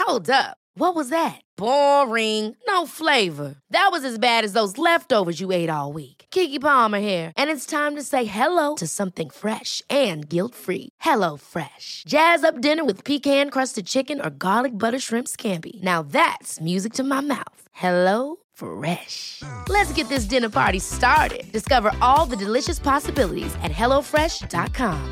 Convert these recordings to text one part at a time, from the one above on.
Hold up. What was that? Boring. No flavor. That was as bad as those leftovers you ate all week. Keke Palmer here, and it's time to say hello to something fresh and guilt-free. Hello Fresh. Jazz up dinner with pecan-crusted chicken or garlic butter shrimp scampi. Now that's music to my mouth. Hello Fresh. Let's get this dinner party started. Discover all the delicious possibilities at hellofresh.com.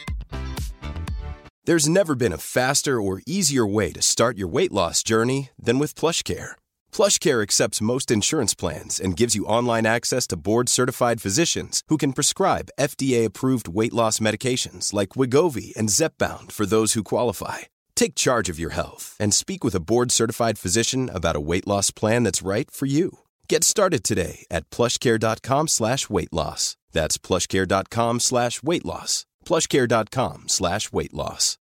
There's never been a faster or easier way to start your weight loss journey than with PlushCare. PlushCare accepts most insurance plans and gives you online access to board-certified physicians who can prescribe FDA-approved weight loss medications like Wegovy and Zepbound for those who qualify. Take charge of your health and speak with a board-certified physician about a weight loss plan that's right for you. Get started today at plushcare.com/weight loss. That's plushcare.com/weight loss. plushcare.com/weight loss.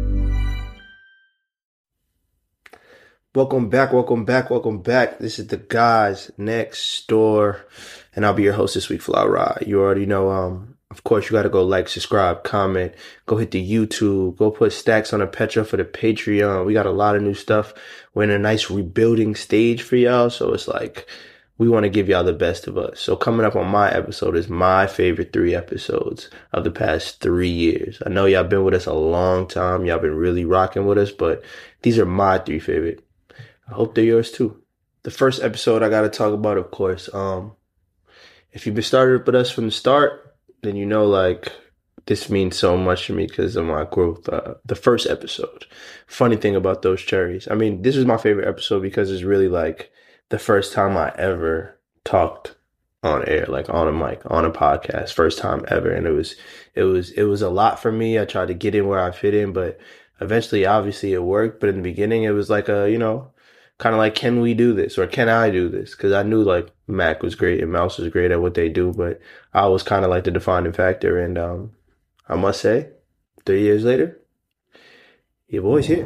Welcome back. This is the Guys Next Door, and I'll be your host this week, Fly Rod. You already know, of course, you got to go like, subscribe, comment, go hit the YouTube, go put stacks on the Petra for the Patreon. We got a lot of new stuff. We're in a nice rebuilding stage for y'all, so it's like we want to give y'all the best of us. So coming up on my episode is my favorite 3 episodes of the past 3 years. I know y'all been with us a long time. Y'all been really rocking with us, but these are my 3 favorite. I hope they're yours too. The first episode I got to talk about, of course, if you've been started with us from the start, then you know, like, this means so much to me because of my growth. The first episode, funny thing about those cherries. I mean, this is my favorite episode because it's really like the first time I ever talked on air, like on a mic, on a podcast, first time ever. And it was a lot for me. I tried to get in where I fit in, but eventually, obviously it worked. But in the beginning, it was like kind of like, can we do this? Or can I do this? Cause I knew like Mac was great and Mouse was great at what they do, but I was kind of like the defining factor. And, I must say 3 years later, your boy's here.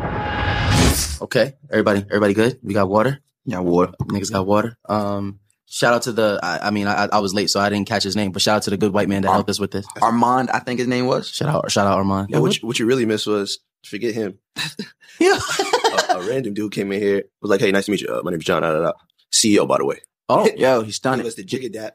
Okay. Everybody good? We got water? Yeah, water. Niggas got water. Shout out to I was late, so I didn't catch his name, but shout out to the good white man that helped us with this. Armand, I think his name was. Shout out Armand. Yeah, what you really missed was, forget him. Yeah. a random dude came in here, was like, hey, nice to meet you. My name is John. CEO, by the way. Oh, yo, he's stunning. He was the jigga dat.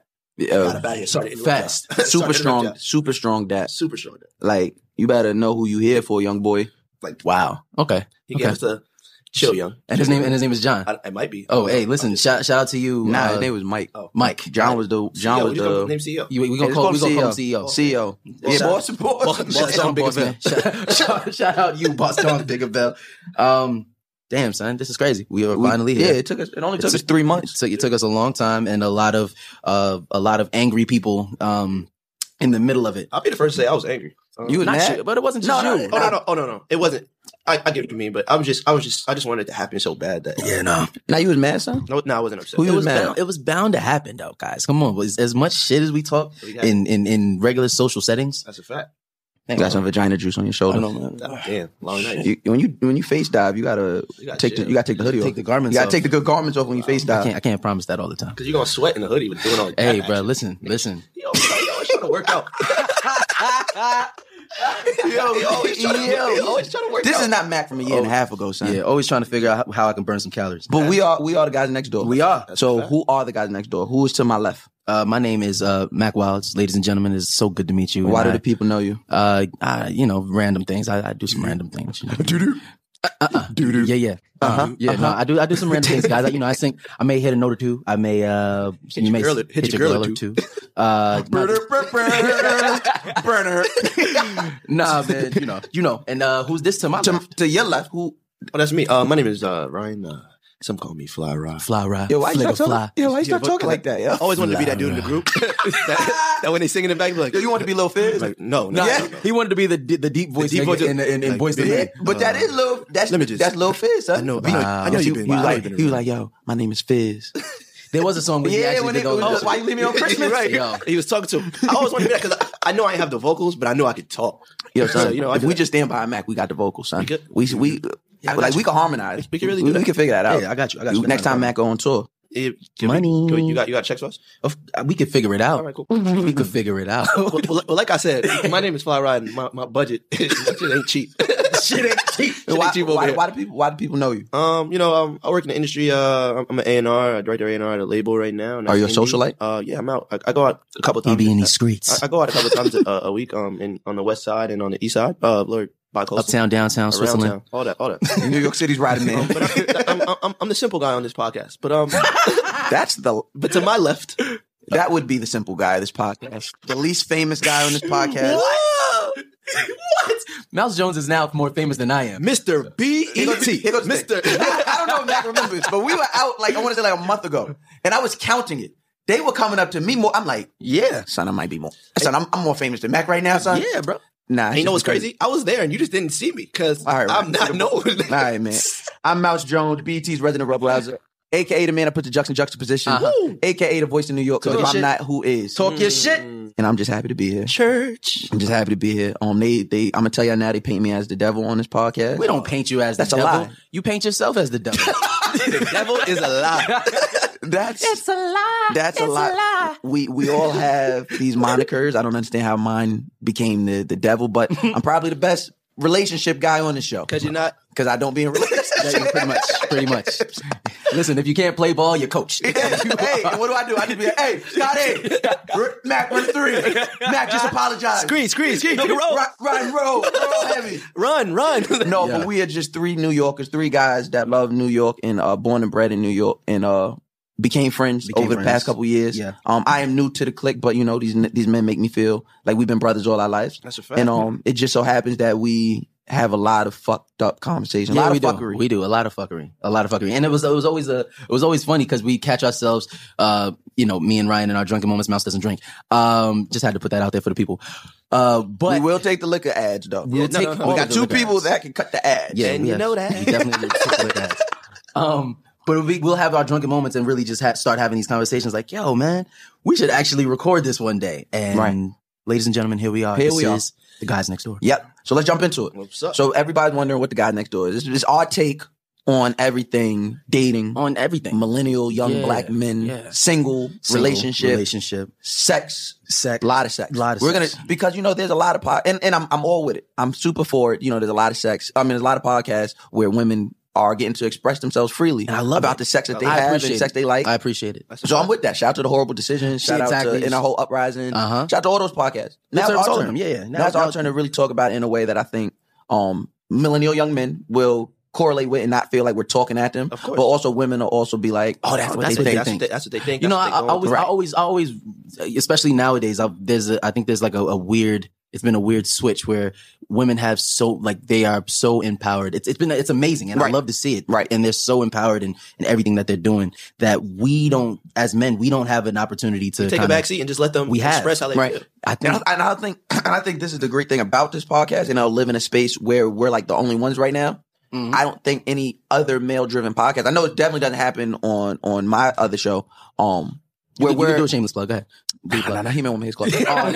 Fast. Super strong dat. Super strong dat. Like, you better know who you here for, young boy. Like, wow. Okay. He gave us the chill, young. And his name is John. It might be. Oh, hey, listen, shout out to you. Nah, his name was Mike. Oh. Mike. John was the name CEO. We gonna call him CEO. CEO. Yeah, boss. Boss Don Bigger Bell. Shout out you, Boss Don Bigger Bell. Damn, son, this is crazy. We are finally here. Yeah, it only took us 3 months. So it took us a long time and a lot of angry people in the middle of it. I'll be the first to say I was angry. You was mad? Sure, but it wasn't just you. No. It wasn't. I get what you mean, but I just wanted it to happen so bad that. Yeah, no. Now you was mad, son? No, I wasn't upset. Who you was mad? It was bound to happen, though, guys. Come on, as much shit as we talk in regular social settings. That's a fact. You got some vagina juice on your shoulder. I know, man. Damn, long night. When you face dive, you gotta take the hoodie off. Take the garments You gotta off. take the good garments off when you face dive. I can't promise that all the time. Because you're gonna sweat in the hoodie with doing all that. Hey, bro, listen. Yo, it's trying to work out. Always trying to work This out. is not Mac from a year and a half ago, son. Yeah, always trying to figure out how I can burn some calories. But we are the guys next door. We are. So who are the guys next door? Who is to my left? My name is Mac Wilds. Ladies and gentlemen, it's so good to meet you. Why do the people know you? Random things. I do some random things. You know? Doo-doo. Yeah. No, I do some random things, guys. I sing. I may hit a note or two. I may hit your girl or two. Burner. Nah, man. You know. And who's this to my left? To your left? Who? Oh, that's me. My name is Ryan. Some call me Fly Rod. Fly Rod. Yo, why you start Fly. talking like that? Yo, I always wanted to be that dude in the group. that when they sing in the back, be like, yo, you want to be Lil Fizz? Like, no. He wanted to be the deep voice deep voice in Boys to Men. But that is Lil. That's Lil Fizz. Huh? I know He you've was like, yo, my name is Fizz. There was a song where he actually did those. Why you leave me on Christmas? Right. Yo. He was talking to him. I always wanted to be that because I know I have the vocals, but I know I could talk. Yo, son, So, if we just stand by Mac, we got the vocals, son. We We can harmonize. We can really do that. We can figure that out. Yeah, I got you. Next time Mac go on tour. Money. You got checks for us? We could figure it out. All right, cool. We could figure it out. well, like I said, my name is Fly Rod, and my budget ain't cheap. Shit ain't cheap. Why do people know you? I work in the industry. I'm an A&R, director A&R at a label right now. Are you a socialite? Yeah, I'm out. I go out a couple times. He be in these streets. I go out a couple times a week. On the west side and on the east side. Bi-coastal. Uptown, downtown, Switzerland. Town, all that. New York City's riding in. But I'm the simple guy on this podcast. But but to my left, that would be the simple guy of this podcast. The least famous guy on this podcast. What? Mouse Jones is now more famous than I am. Mr. B.E.T. Mr. I don't know if Mac remembers, but we were out I want to say a month ago, and I was counting it. They were coming up to me more. I'm like, yeah, son, I might be more. Son, I'm more famous than Mac right now, son. Yeah, bro. Nah, you know what's crazy? I was there and you just didn't see me because I'm not known. All right, man. I'm Mouse Jones, BET's resident rebel rouser, a.k.a. the man that puts the juxtaposition, a.k.a. the voice of New York, because if I'm not, who is? Talk your shit. And I'm just happy to be here. Church. I'm just happy to be here. I'm gonna tell y'all now, they paint me as the devil on this podcast. We don't paint you as the devil. That's a lie. You paint yourself as the devil. The devil is a lie. It's a lie. That's a lie. We all have these monikers. I don't understand how mine became the devil, but I'm probably the best relationship guy on the show. Because you're not? Because I don't be in relationships. Pretty much. Listen, if you can't play ball, you're coach. Hey, what do? I just be like, hey, Scotty, Mac, run 3. Mac, just apologize. Screen. Roll. Run, roll heavy. Run. No, but we are just 3 New Yorkers, 3 guys that love New York and born and bred in New York and became friends over the past couple years. Yeah. I am new to the clique, but these men make me feel like we've been brothers all our lives. That's a fact. And it just so happens that we have a lot of fucked up conversations. Yeah, a lot we of fuckery. We do a lot of fuckery. And it was always funny because we catch ourselves, me and Ryan in our drunken moments. Mouse doesn't drink. Just had to put that out there for the people. But we will take the liquor ads though. We got 2 people that can cut the ads. Yeah, and you know that. We definitely take the liquor ads. But we'll have our drunken moments and really just start having these conversations like, yo, man, we should actually record this one day. And ladies and gentlemen, here we are. This is The Guys Next Door. Yep. So let's jump into it. What's up? So everybody's wondering what The Guy Next Door is. This is our take on everything, dating. On everything. Millennial, young black men, single, relationship, sex, a lot of sex. We're going to, because, there's a lot of, and I'm all with it. I'm super for it. There's a lot of sex. There's a lot of podcasts where women are getting to express themselves freely about the sex that they have and the sex they like. I appreciate it. So I'm with that. Shout out to The Horrible Decisions. Shout out to In a Whole Uprising. Shout out to all those podcasts. Now it's our turn. Now it's our turn to really talk about it in a way that I think millennial young men will correlate with and not feel like we're talking at them. Of course. But also women will also be like, oh, that's what they think. That's what they think. I always, especially nowadays, I think there's like a weird, it's been a weird switch where women have they are so empowered. It's amazing. And I love to see it. Right. And they're so empowered in everything that they're doing that we don't, as men, we don't have an opportunity to take a backseat and just let them express how they feel. I think this is the great thing about this podcast. And I'll live in a space where we're like the only ones right now. Mm-hmm. I don't think any other male-driven podcast. I know it definitely doesn't happen on my other show. Where we're do a shameless plug. Go ahead. Nah, he meant with his club.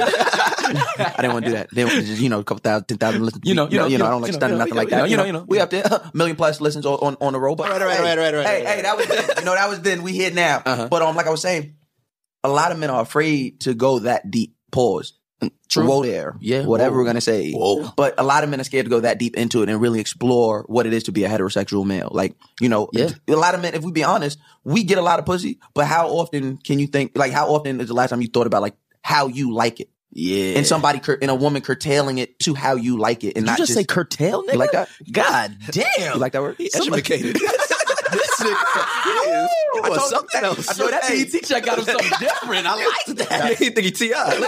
I didn't want to do that. They just, a couple thousand, 10,000 listens. I don't like stunning nothing like that. We up there, 1 million plus listens on the road. But right. Hey, that was then. That was then. We here now. But like I was saying, a lot of men are afraid to go that deep. Pause. True. Whoa there. Yeah. Whatever we're going to say. Whoa. But a lot of men are scared to go that deep into it and really explore what it is to be a heterosexual male. Like, a lot of men, if we be honest, we get a lot of pussy, but how often can you think, like, how often is the last time you thought about, like, how you like it? Yeah. And a woman curtailing it to how you like it. And Did you just say curtail, nigga? You like that? God damn. You like that word? Educated. This nigga. Something else. I know that BET check got him something different. I like that. You think he T.I.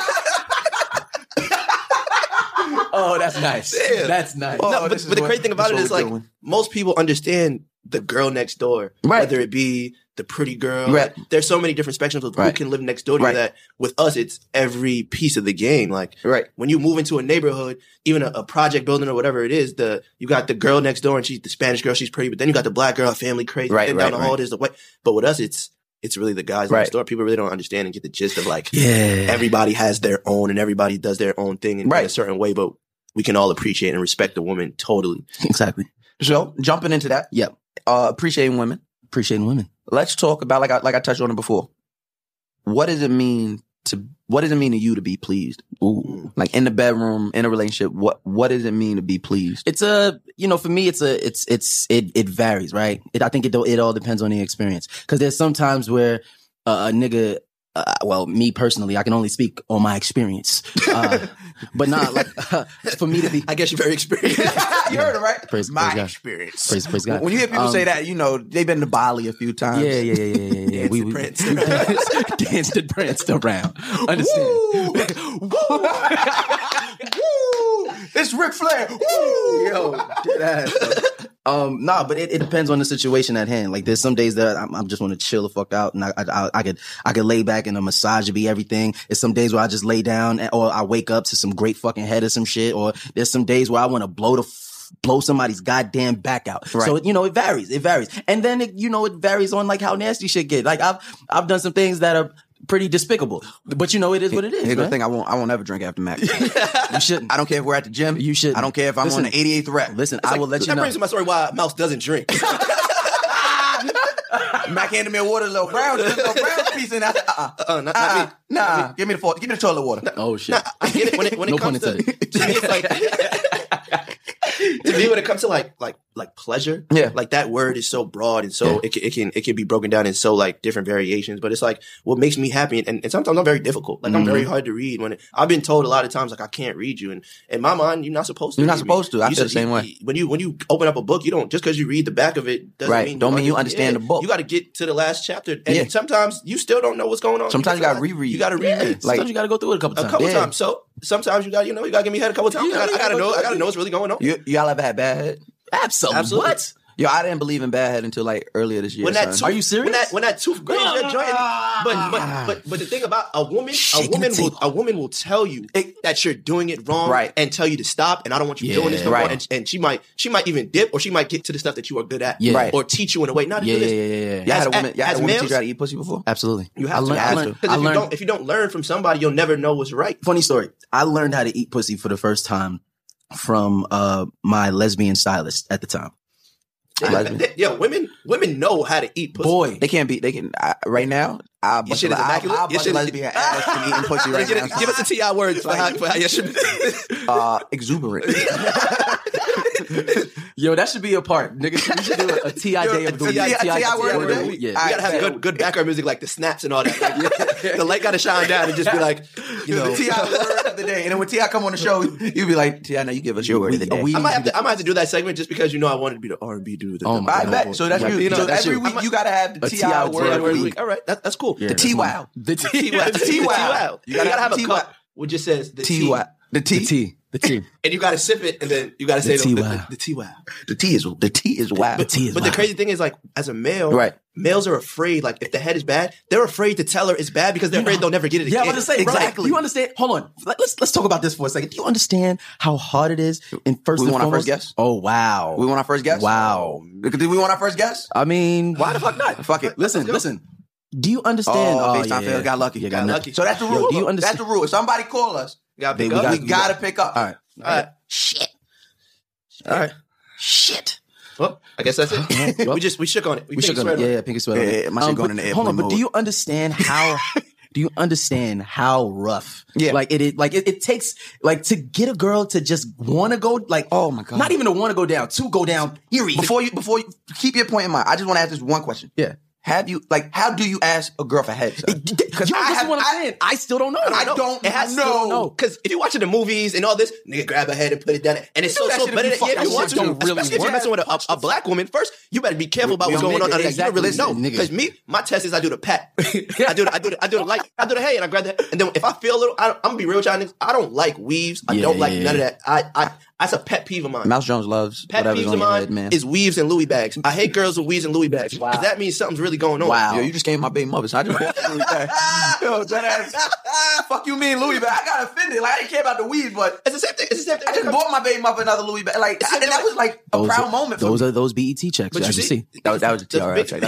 Oh, that's nice. Yeah. That's nice. No, but the crazy thing about it is, like, most people understand the girl next door, whether it be the pretty girl. Right. There's so many different spectrums of who can live next door to you that with us, it's every piece of the game. Like, when you move into a neighborhood, even a project building or whatever it is, you got the girl next door and she's the Spanish girl, she's pretty, but then you got the black girl, family crazy, and down the hall there's the white. But with us, it's really the guys next door. People really don't understand and get the gist of, like, everybody has their own and everybody does their own thing in a certain way, but we can all appreciate and respect the woman totally. Exactly. So jumping into that. Yep. Appreciating women. Appreciating women. Let's talk about, like I touched on it before. What does it mean to you to be pleased? Ooh. Like in the bedroom, in a relationship, what does it mean to be pleased? It's for me, it varies, right? I think it all depends on the experience. Cause there's some times where a nigga, me personally, I can only speak on my experience. But not like, for me to be. I guess you're very experienced. You heard it, right? Praise experience. Praise God. When you hear people say that, they've been to Bali a few times. Yeah. we pranced danced and pranced around. Understand? Woo! It's Ric Flair. Woo! Yo, but it depends on the situation at hand. Like there's some days that I'm just want to chill the fuck out, and I could lay back and a massage would be everything. There's some days where I just lay down or I wake up to some great fucking head or some shit. Or there's some days where I want to blow somebody's goddamn back out. Right. So it varies. And then it varies on like how nasty shit get. Like I've done some things that are pretty despicable, but it is what it is. Here's the thing: I won't ever drink after Mac. You shouldn't. I don't care if we're at the gym. You shouldn't. I don't care if I'm on the 88th rep. Listen, I will let you know. That brings to my story why Mouse doesn't drink. Mac handed me a water, little brown piece, and I said, not me. Nah, give me the toilet water. Oh shit! I get it when it no comes to me, it's like. To me, when it comes to like pleasure, like that word is so broad and so it can be broken down in so like different variations. But it's like what makes me happy, and sometimes I'm very difficult. Like I'm very hard to read. I've been told a lot of times like I can't read you, and in my mind you're not supposed to. You're not supposed to. I feel the same way. When you open up a book, you don't just because you read the back of it doesn't mean you understand the book. You got to get to the last chapter, and sometimes you still don't know what's going on. Sometimes you got to reread. You got to reread. Sometimes you got to go through it a couple times. So sometimes you got to give me head a couple times. I got to know what's really going on. Y'all ever had bad head? Absolutely. What? Yo, I didn't believe in bad head until like earlier this year. Are you serious? When that tooth grinds your joint, but the thing about a woman will tell you that you're doing it wrong, right, and tell you to stop. And I don't want you doing this no more. And she might even dip, or she might get to the stuff that you are good at, right, or teach you in a way. Not to do this. Y'all had a woman teach you how to eat pussy before? Absolutely. You have to. Because if you don't learn from somebody, you'll never know what's right. Funny story. I learned how to eat pussy for the first time from my lesbian stylist at the time. Women know how to eat pussy. Boy, they can right now. Your shit is immaculate. Your shit lesbian ass can eating pussy right now. Give us the T.I. words for how your shit. Exuberant. Yo, that should be a part, nigga. We should do a T.I. day of the week. T.I. word of the week. Yeah, you gotta have good background music like the snaps and all that. Like, the light gotta shine down and just be like, the T.I. word of the day. And then when T.I. come on the show, you be like, T.I., now you give us your word of the day. I might have to do that segment just because I wanted to be the R&B dude. I bet. So that's you. So every week you gotta have the T.I. word of the week. All right, that's cool. The T-Wow. The T-Wow. You gotta have a cup which just says the T-Wow. The T. And you gotta sip it, and then you gotta say the T-Wow. The T is wow. But the crazy thing is, like, as a male, right, males are afraid, like, if the head is bad, they're afraid to tell her it's bad because they're afraid they'll never get it again. Yeah, I'm about to say, exactly. Do you understand? Hold on. Let's talk about this for a second. Do you understand how hard it is in first we and want foremost? Our first guess? Oh, wow. We want our first guess? Wow. Do we want our first guess? I mean, why the fuck not? Fuck it. Listen. Do you understand? FaceTime fail. Got lucky. Got lucky. So that's the rule. Do you understand? That's the rule. If somebody call us, we gotta pick up. All right. Shit. All right. Shit. Well, I guess that's it. We shook on it. We shook on it. Yeah, pinky sweat on it. My shit going in the airplane hold on, but mode. do you understand how? Do you understand how rough? Yeah. Like it takes like to get a girl to just want to go like, oh my God. Not even to want to go down, to go down, period. Before you keep your point in mind, I just want to ask this one question. Yeah. How do you ask a girl for head? Because this is what I'm saying. I still don't know. I don't know. Because if you're watching the movies and all this, nigga grab her head and put it down, and it's so better than if you want to. Especially if you're messing with a black woman, first you better be careful about what's going on. You don't really know. Because my test is I do the pat, I do the hey, and I grab the, and then if I feel a little, I'm gonna be real with y'all niggas. I don't like weaves. I don't like none of that. That's a pet peeve of mine. Mouse Jones loves pet whatever's peeves on of mine your head, man. is weaves and Louis bags. I hate girls with weaves and Louis bags. Because that means something's really going on. Wow. Yo, you just gave my baby mother, so I just bought the Louis bag. Yo, that ass. Fuck you mean Louis bag. I got offended. Like, I didn't care about the weave, but it's the same thing. I just bought my baby mother another Louis bag. Like, and that was like a proud moment for me. Those are those BET checks. But you see. That was a TRL check.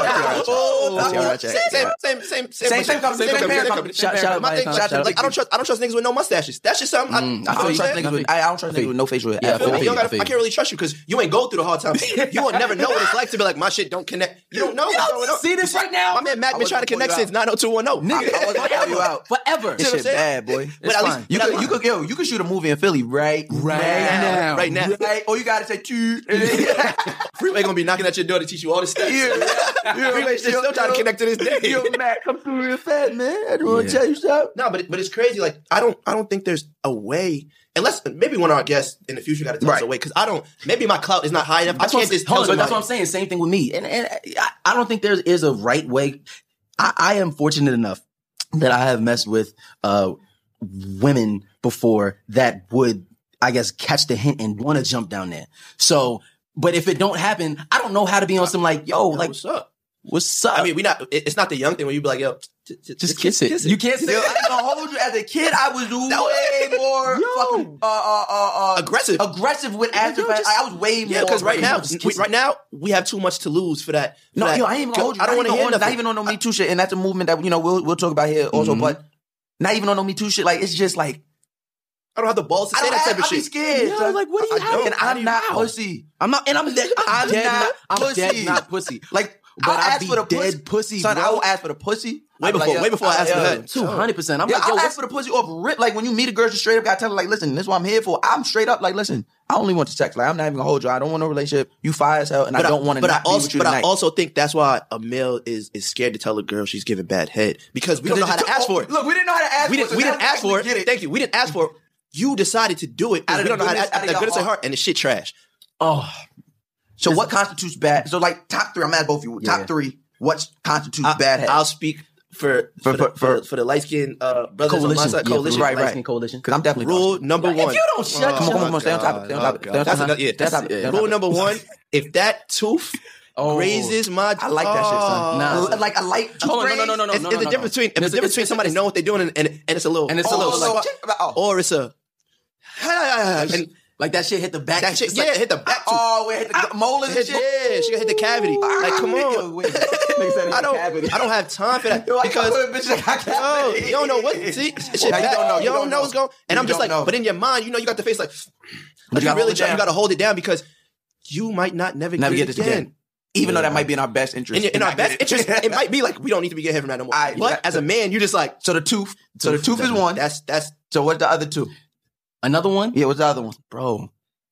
Same company. Shout out. I don't trust niggas with no mustaches. That's just something. I don't trust niggas with no no facial hair. I can't really trust you because you ain't go through the hard time. You will never know what it's like to be like, my shit don't connect. You don't know what's going on. See this right now? My man Mac been trying to connect since 90210. Nigga, I wasn't call you out. Forever. This shit bad, boy. But at least you could shoot a movie in Philly right now. Right. Or you gotta say two. Freeway gonna be knocking at your door to teach you all this stuff. Freeway still trying to connect to this day. Yo, Mac, come through real fast, man. I don't want to tell you something. No, but it's crazy. Like I don't think there's a way. Unless maybe one of our guests in the future got to tell us a way, because maybe my clout is not high enough. I can't just tell somebody. That's what I'm saying. Same thing with me. And I don't think there is a right way. I am fortunate enough that I have messed with women before that would, I guess, catch the hint and want to jump down there. So, but if it don't happen, I don't know how to be on some like, like, what's up? What's up? I mean, it's not the young thing where you be like, yo, just kiss it. You can't say it. I ain't gonna hold you. As a kid, I was way more fucking aggressive with afterfare. I was way more. Yeah, because right now we have too much to lose for that. I ain't even gonna hold you. I don't want to hear nothing. Not even on no Me Too shit, and that's a movement that we'll talk about here also. But not even on no Me Too shit. Like it's just like I don't have the balls to say that type of shit. I'm scared. Yo, like what do you have? And I'm not pussy. I'm not pussy. Like. But I'll ask for the pussy, son. I will ask for the pussy. Way before I ask for that. 200%. I'm like, I'll ask for the pussy off rip. Like when you meet a girl, just straight up gotta tell her, like, listen, this is what I'm here for. I'm straight up like, listen, I only want the sex. Like, I'm not even gonna hold you. I don't want no relationship. You fire as hell, and I don't want to not be with you tonight. But I also think that's why a male is scared to tell a girl she's giving bad head because we don't know how to ask for it. Look, we didn't know how to ask for it. We didn't ask for it. Thank you. We didn't ask for it. You decided to do it. We don't know how to ask. The goodness of heart, and the shit trash. Oh. So what constitutes bad? So like top 3. I'm asking both of you. Top 3. What constitutes bad head? I'll speak for the light skinned brothers on my side. Coalition, right. Coalition. Because I'm definitely rule number 1. If you don't shut, come on, stay on top. Rule number 1. If that tooth grazes my, I like that shit, son. Nah, like a light tooth. No. It's the difference between somebody knowing what they're doing and it's a little or it's a. Like that shit hit the back. That shit, hit the back. It hit the molar and shit. Yeah, she gonna hit the cavity. Like, come on. I don't have time for that because you don't know what. See, shit bad. You don't know what's going. And I'm just like, but in your mind, you got the face like. But you really, you got to hold it down because you might never get this again. Even though that might be in our best interest. In our best interest, it might be like we don't need to be getting head from that no more. But as a man, you just like so the tooth is one. That's. So what's the other 2? Another one? Yeah, what's the other one? Bro,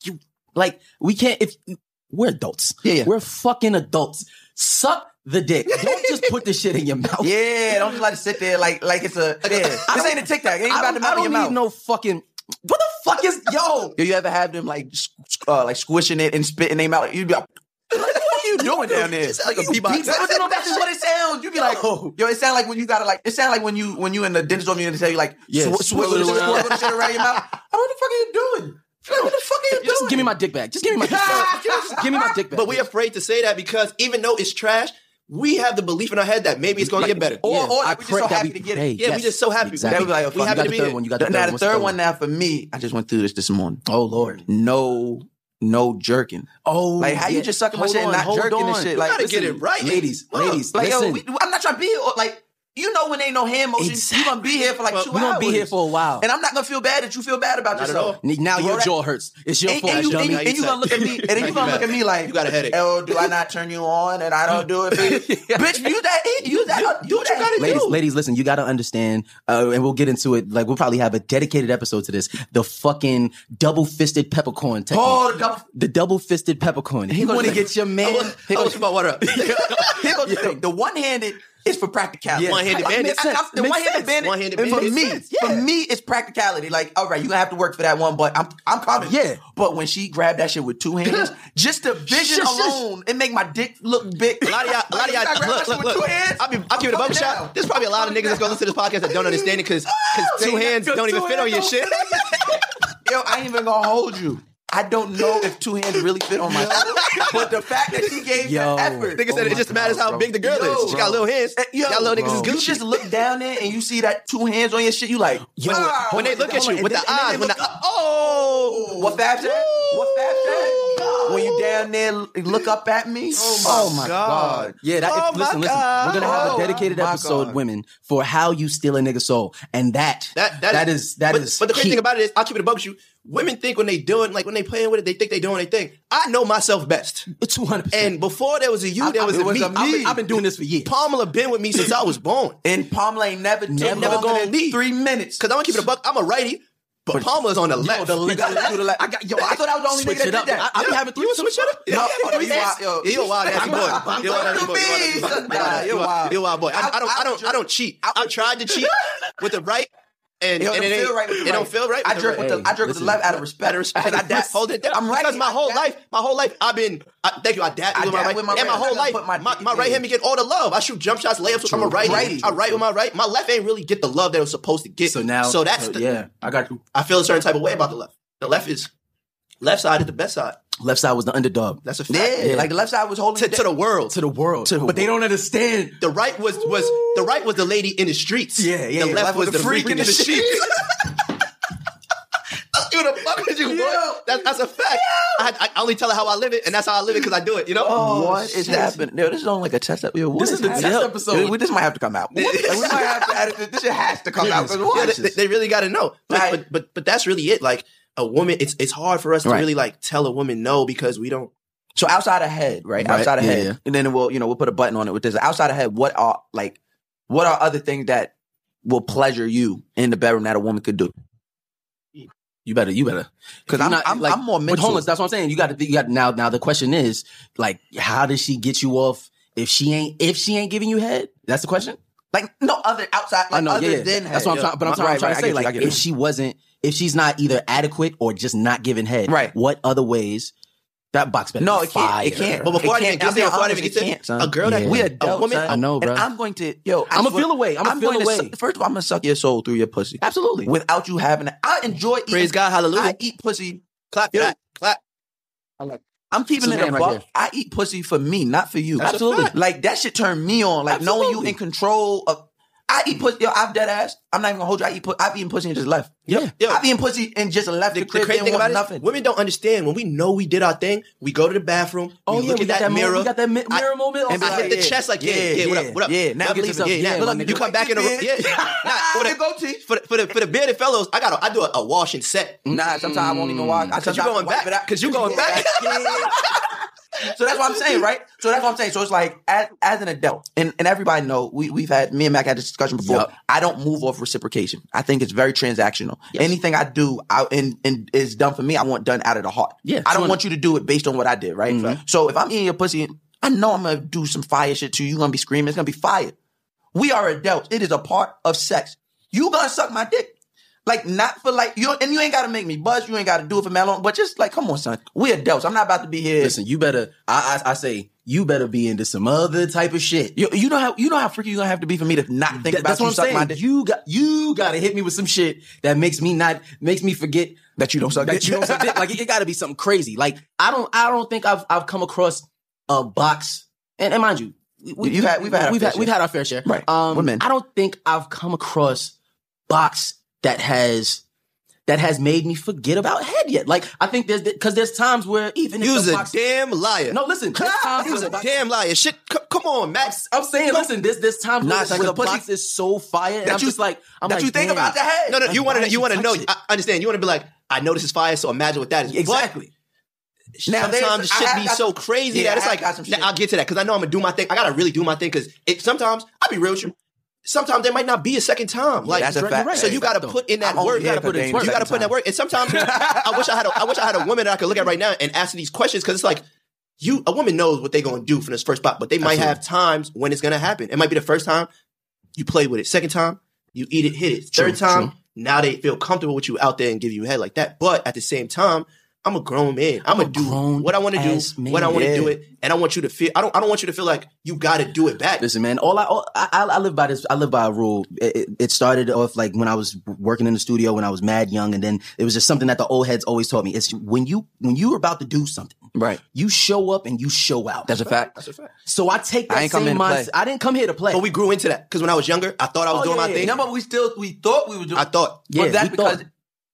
we can't, we're adults. Yeah. We're fucking adults. Suck the dick. Don't just put the shit in your mouth. Yeah, don't just let it sit there like it's a, this ain't a Tic Tac. It ain't about the mouth in your mouth. I don't need no fucking, what the fuck is, yo? You ever have them like squishing it and spitting their mouth? You'd be like, what are you doing down there? It's like a beatbox. That's what it sounds. You'd be like, yo, it sounds like when you gotta like, it sounds like when you in the dentist office and they tell you like, swirl the shit around your mouth. What the fuck are you doing? What the fuck are you doing? Just give me my dick back. Just give me my dick back. Just give me my dick back. But we're afraid to say that because even though it's trash, we have the belief in our head that maybe it's going to get better. Or we're just so happy to get it. Yeah, we're just so happy. Exactly. We happy to be here. Now the third one now for me, I just went through this morning. Oh, Lord. No jerking. Oh, like how you just sucking my shit and not jerking and shit. Like, you gotta get it right, ladies. Like, listen. yo, I'm not trying to be here. Like, you know, when ain't no hand motion, you gonna be here for like 2 hours. We're gonna be here for a while, and I'm not gonna feel bad that you feel bad about yourself. Now your jaw hurts. It's your fault. And you gonna look at me, and then you gonna look at me like, you got a headache. Oh, do I not turn you on, and I don't do it for you? Bitch, do what you gotta do. Ladies, listen, you gotta understand, and we'll get into it. Like we'll probably have a dedicated episode to this. The fucking double-fisted peppercorn technique. Oh, the double-fisted peppercorn. You want to get your man? Here goes what up? Here goes the thing. The one-handed. It's for practicality. Yeah. One-handed bandit. The one-handed bandit. For me, it's practicality. Like, all right, you're gonna have to work for that one, but I'm coming. Yeah. But when she grabbed that shit with 2 hands, just the vision alone, it make my dick look big. A lot of y'all, look. I'll give it a bump shot. There's probably a lot of niggas that's gonna listen to this podcast that don't understand it because 2 hands don't even fit on your shit. Yo, I ain't even gonna hold you. I don't know if 2 hands really fit on my shit, but the fact that she gave that effort. Nigga said it just matters how big the girl is. She got little hands. Y'all little niggas is Gucci. You just look down there and you see that 2 hands on your shit, you like, when they look at you with the eyes, what Fab said? When you down there, look up at me. Oh my God. Yeah, listen. We're gonna have a dedicated episode, women, for how you steal a nigga's soul, and that is. But the crazy thing about it is, I'll keep it above you. women think when they playing with it, they think they doing their thing. I know myself best. 200%. And before there was a you, there was a me. I've been doing this for years. Pamela been with me since I was born. And Pamela ain't never gonna leave 3 minutes. Because I'm gonna keep it a buck. I'm a righty. But Pamela's on the left. You gotta do the left. I thought I was the only nigga that did that. I be having three. You switch it up? You're a wild ass boy. You're a wild boy. I don't cheat. I tried to cheat with the right. And it don't feel right. I jerk with the left out of respect. Hold it down. I'm right. Because my whole life, I've been. Thank you. I dap with my right, and my whole life, my right hand be getting all the love. I shoot jump shots, layups. I'm a righty. I right with my right. My left ain't really get the love that it was supposed to get. So that's I got you. I feel a certain type of way about the left. The left side is the best side. Left side was the underdog. That's a fact. Yeah, like the left side was holding to the world. But they don't understand. The right was the lady in the streets. Yeah. The left was the freak in the sheets. Who the fuck is you, boy? That's a fact. I only tell her how I live it, and that's how I live it because I do it. You know? What is happening? Yo, this is on like a test episode. This is the test episode. This might have to come out. We might have to edit this. This shit has to come out. They really got to know. But that's really it. Like a woman, it's hard for us to really like tell a woman no because we don't. So outside of head, right? Outside of head, and then we'll put a button on it with this. Outside of head, what are other things that will pleasure you in the bedroom that a woman could do? You better. Because I'm more mental. With homeless, that's what I'm saying. You got now the question is, like, how does she get you off if she ain't giving you head? That's the question? Like, no other outside, like, other than head. That's what I'm trying, but I'm trying to say, like, if she's not either adequate or just not giving head, right? What other ways? That box better. No, it can't. But before I even get there, a girl that we adults, a woman, I know, bro. And I'm going to, I'm gonna feel away. First of all, I'm gonna suck your soul through your pussy. Absolutely. Without you having it. I enjoy eating. Praise God, hallelujah. I eat pussy. Clap that. Clap. I'm keeping it a buck. I eat pussy for me, not for you. Absolutely. Like, that shit turned me on. Like, knowing you in control of. I eat pussy. Yo, I'm dead ass. I'm not even gonna hold you. I've eaten pussy and just left. Yeah. I've eaten pussy and just left. The crazy thing about it, women don't understand. When we know we did our thing, we go to the bathroom. We look at that mirror. We got that mirror moment. And I hit the chest like, what up? Yeah, now you come back in the room. For the bearded fellows, I do a wash and set. Nah, sometimes I won't even wash. Because you going back. So that's what I'm saying, right? So it's like, as an adult, and everybody know, me and Mac had this discussion before. Yep. I don't move off reciprocation. I think it's very transactional. Yes. Anything I do and is done for me, I want done out of the heart. Yeah, I don't want you to do it based on what I did, right? Mm-hmm. So if I'm eating your pussy, I know I'm going to do some fire shit to you. You're going to be screaming. It's going to be fire. We are adults. It is a part of sex. You going to suck my dick. Like, not for like, you ain't got to make me buzz. You ain't got to do it for Melon. But just like, come on, son. We adults. I'm not about to be here. Listen, you better, I say, you better be into some other type of shit. You know how freaky you gonna have to be for me to not think about you suck my dick? You got to hit me with some shit that makes me forget that you don't suck dick. Like, it got to be something crazy. Like, I don't think I've come across a box, and mind you, we've had our fair share. Right. Women. I don't think I've come across box that has made me forget about head yet. Like, I think there's times where even if you's a damn liar. No, listen. You's a damn liar. Shit, come on, Max. I'm saying, listen, there's times where the box is so fire, and I'm just like, you think about the head. No, you want to know. I understand. You want to be like, I know this is fire, so imagine what that is. Exactly. Now, sometimes the shit be so crazy that it's like, I'll get to that because I know I'm gonna do my thing. I gotta really do my thing because sometimes, I'll be real with you. Sometimes there might not be a second time. Like, that's a fact. So you got to put in that work. You got to put in that work. And sometimes I wish I had a woman that I could look at right now and ask these questions because it's like a woman knows what they're going to do from this first spot, but they might have times when it's going to happen. It might be the first time you play with it. Second time you eat it, hit it. Third time, now they feel comfortable with you out there and give you a head like that. But at the same time, I'm a grown man. I'm gonna do what I want to do, when I want to do it, and I want you to feel. I don't want you to feel like you got to do it back. Listen, man. I live by this. I live by a rule. It started off like when I was working in the studio when I was mad young, and then it was just something that the old heads always taught me. It's when you're about to do something, right? You show up and you show out. That's a fact. That's a fact. So I take that same mindset. I didn't come here to play, but we grew into that because when I was younger, I thought I was doing my thing. No, but we thought we were doing. I thought, but that's because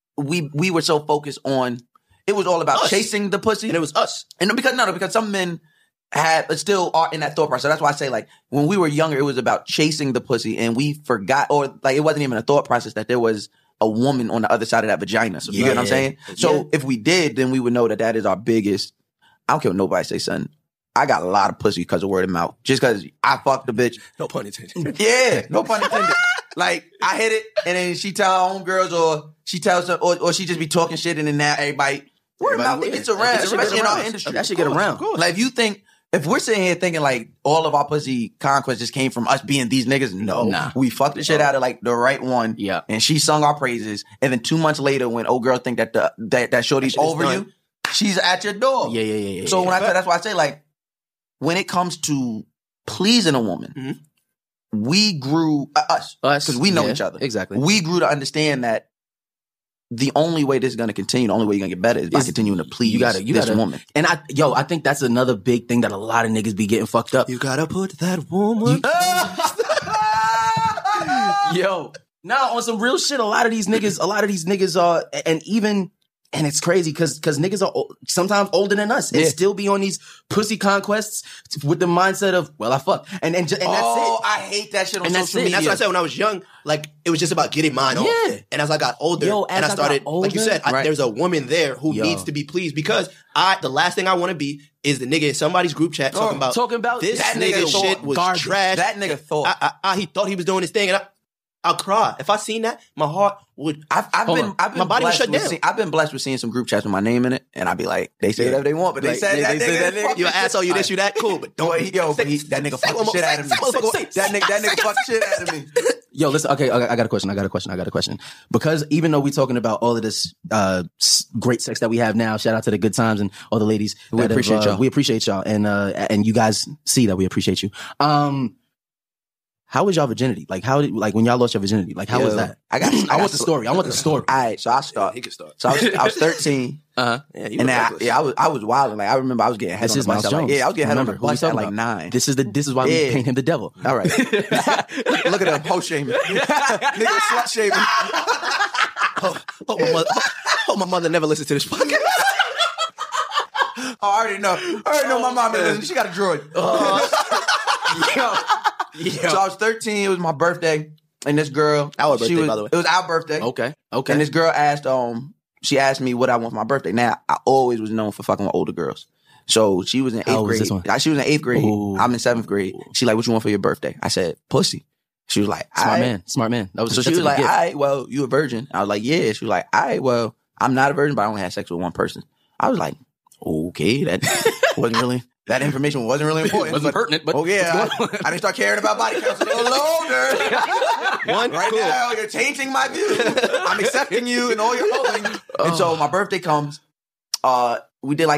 we were so focused on. It was all about chasing the pussy. And it was us. And because some men still are in that thought process. So that's why I say, like, when we were younger, it was about chasing the pussy and we forgot, or like it wasn't even a thought process that there was a woman on the other side of that vagina. So you get what I'm saying? So if we did, then we would know that is our biggest. I don't care what nobody say, son. I got a lot of pussy because of word of mouth. Just because I fucked the bitch. No pun intended. Yeah, no pun intended. Like, I hit it, and then she tell her own girls, or she tells her, or she just be talking shit, and then now everybody word of mouth, it gets around, especially in our industry. That should get around. Like, if we're sitting here thinking like all of our pussy conquest just came from us being these niggas, no. We fucked the shit out of like the right one. Yeah. And she sung our praises. And then 2 months later, when old girl think that that shorty's over you, she's at your door. Yeah. So when I say, that's why I say, like, when it comes to pleasing a woman, we grew us because we know each other. Exactly. We grew to understand that the only way this is going to continue, the only way you're going to get better is by continuing to please this woman. And I think that's another big thing that a lot of niggas be getting fucked up. You gotta put that woman. Now on some real shit, a lot of these niggas are, and it's crazy because niggas are sometimes older than us and still be on these pussy conquests with the mindset of, well, I fuck. And that's it. I hate that shit on social media. That's what I said when I was young. Like, it was just about getting mine off. And as I got older, and I started, like you said, there's a woman there who needs to be pleased because the last thing I want to be is the nigga in somebody's group chat talking about this that nigga shit was garbage. Trash. That nigga thought. He thought he was doing his thing, and I'll cry. If I seen that, my heart would. My body would shut down. I've been blessed with seeing some group chats with my name in it, and I'd be like, they say whatever they want, but they said that nigga. You an asshole, you this, you that, cool, but don't. That nigga fuck the shit out of me. That nigga fuck the shit out of me. Yo, listen. Okay, I got a question. Because even though we're talking about all of this great sex that we have now, shout out to the good times and all the ladies. We appreciate y'all. We appreciate y'all, and you guys see that we appreciate you. How was y'all virginity? Like when y'all lost your virginity? Like how was that? I want the story. All right, so I'll start. He can start. So I was 13. Yeah, I was wilding. Like I remember I was getting head on the bus. I was getting head on the bus at like 9. This is why we paint him the devil. All right. Look at that post shaming. Nigga slut shaming. Hope my mother never listens to this podcast. I already know my mom listens. She got a droid. So I was 13. It was my birthday, and this girl. Our birthday, by the way. It was our birthday. Okay. And this girl asked, she asked me what I want for my birthday. Now I always was known for fucking with older girls. So she was in 8th grade. This one? She was in 8th grade. Ooh. I'm in 7th grade. She like, what you want for your birthday? I said, pussy. She was like, smart man. So she was like, all right, well, you a virgin? I was like, yeah. She was like, all right, well, I'm not a virgin, but I only had sex with one person. I was like, okay, that wasn't really. That information wasn't really important. Wasn't pertinent, but I didn't start caring about body counts a little older. Now, you're changing my view. I'm accepting you and all you're holding. And so my birthday comes. We did we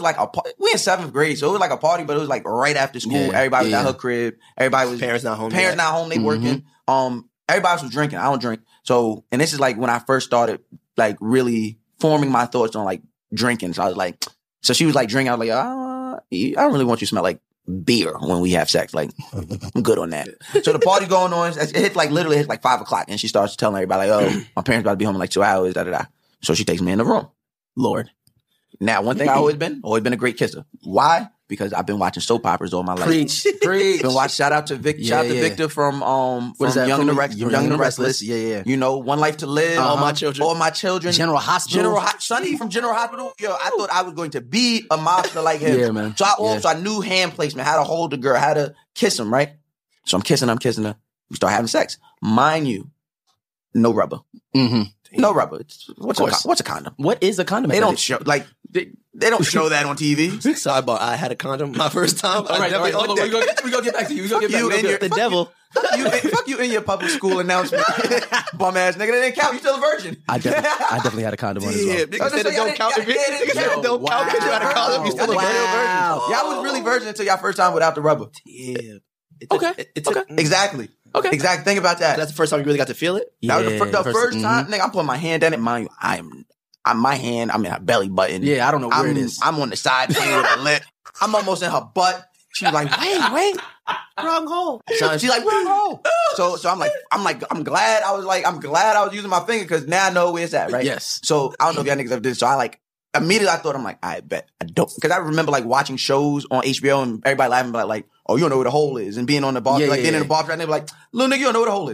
in 7th grade, so it was like a party, but it was like right after school. Everybody was at her crib. Everybody was parents not home. They working. Everybody was drinking. I don't drink. So, and this is like when I first started like really forming my thoughts on like drinking. So I was like, so she was like drinking. I was like, I don't really want you to smell like beer when we have sex. Like, I'm good on that. So the party's going on. It hits literally 5 o'clock. And she starts telling everybody, like, oh, my parents about to be home in like 2 hours, da-da-da. So she takes me in the room. Lord. Now, one thing I always been a great kisser. Why? Because I've been watching soap operas all my life. Preach. Been watching, shout out to Victor from Young and the Restless. Yeah. You know, One Life to Live. All My Children. General Hospital. Sonny from General Hospital. Yo, I thought I was going to be a monster like him. Yeah, man. So I knew hand placement, how to hold the girl, how to kiss him, right? So I'm kissing her. We start having sex. Mind you, no rubber. Mm-hmm. No rubber. What's a condom? What is a condom? They don't show they don't show that on TV. Sidebar: I had a condom my first time. All right. We're gonna get back to you. The devil. Fuck you in your public school announcement. Bum ass nigga. That didn't count. You still a virgin. I definitely had a condom on as well. Nigga said it don't count. Nigga said it don't count because you had a condom. You still a real virgin. Y'all was really virgin until y'all first time without the rubber. Yeah. Okay. Exactly. Okay. Exactly. Think about that. That's the first time you really got to feel it? That was the first time, nigga, I'm putting my hand in it. Mind you, I'm in her belly button. Yeah, I don't know where it is. I'm on the side playing with her lip. I'm almost in her butt. She's like, wait. Wrong hole. So she's like, wrong hole. So I'm glad I was using my finger because now I know where it's at, right? Yes. So I don't know if y'all niggas ever did. So immediately I thought, I'm like, I bet I don't. Because I remember like watching shows on HBO and everybody laughing about like, oh, you don't know where the hole is. And being on the bar, being in the bar, and they were like, little nigga, you don't know where the hole is. I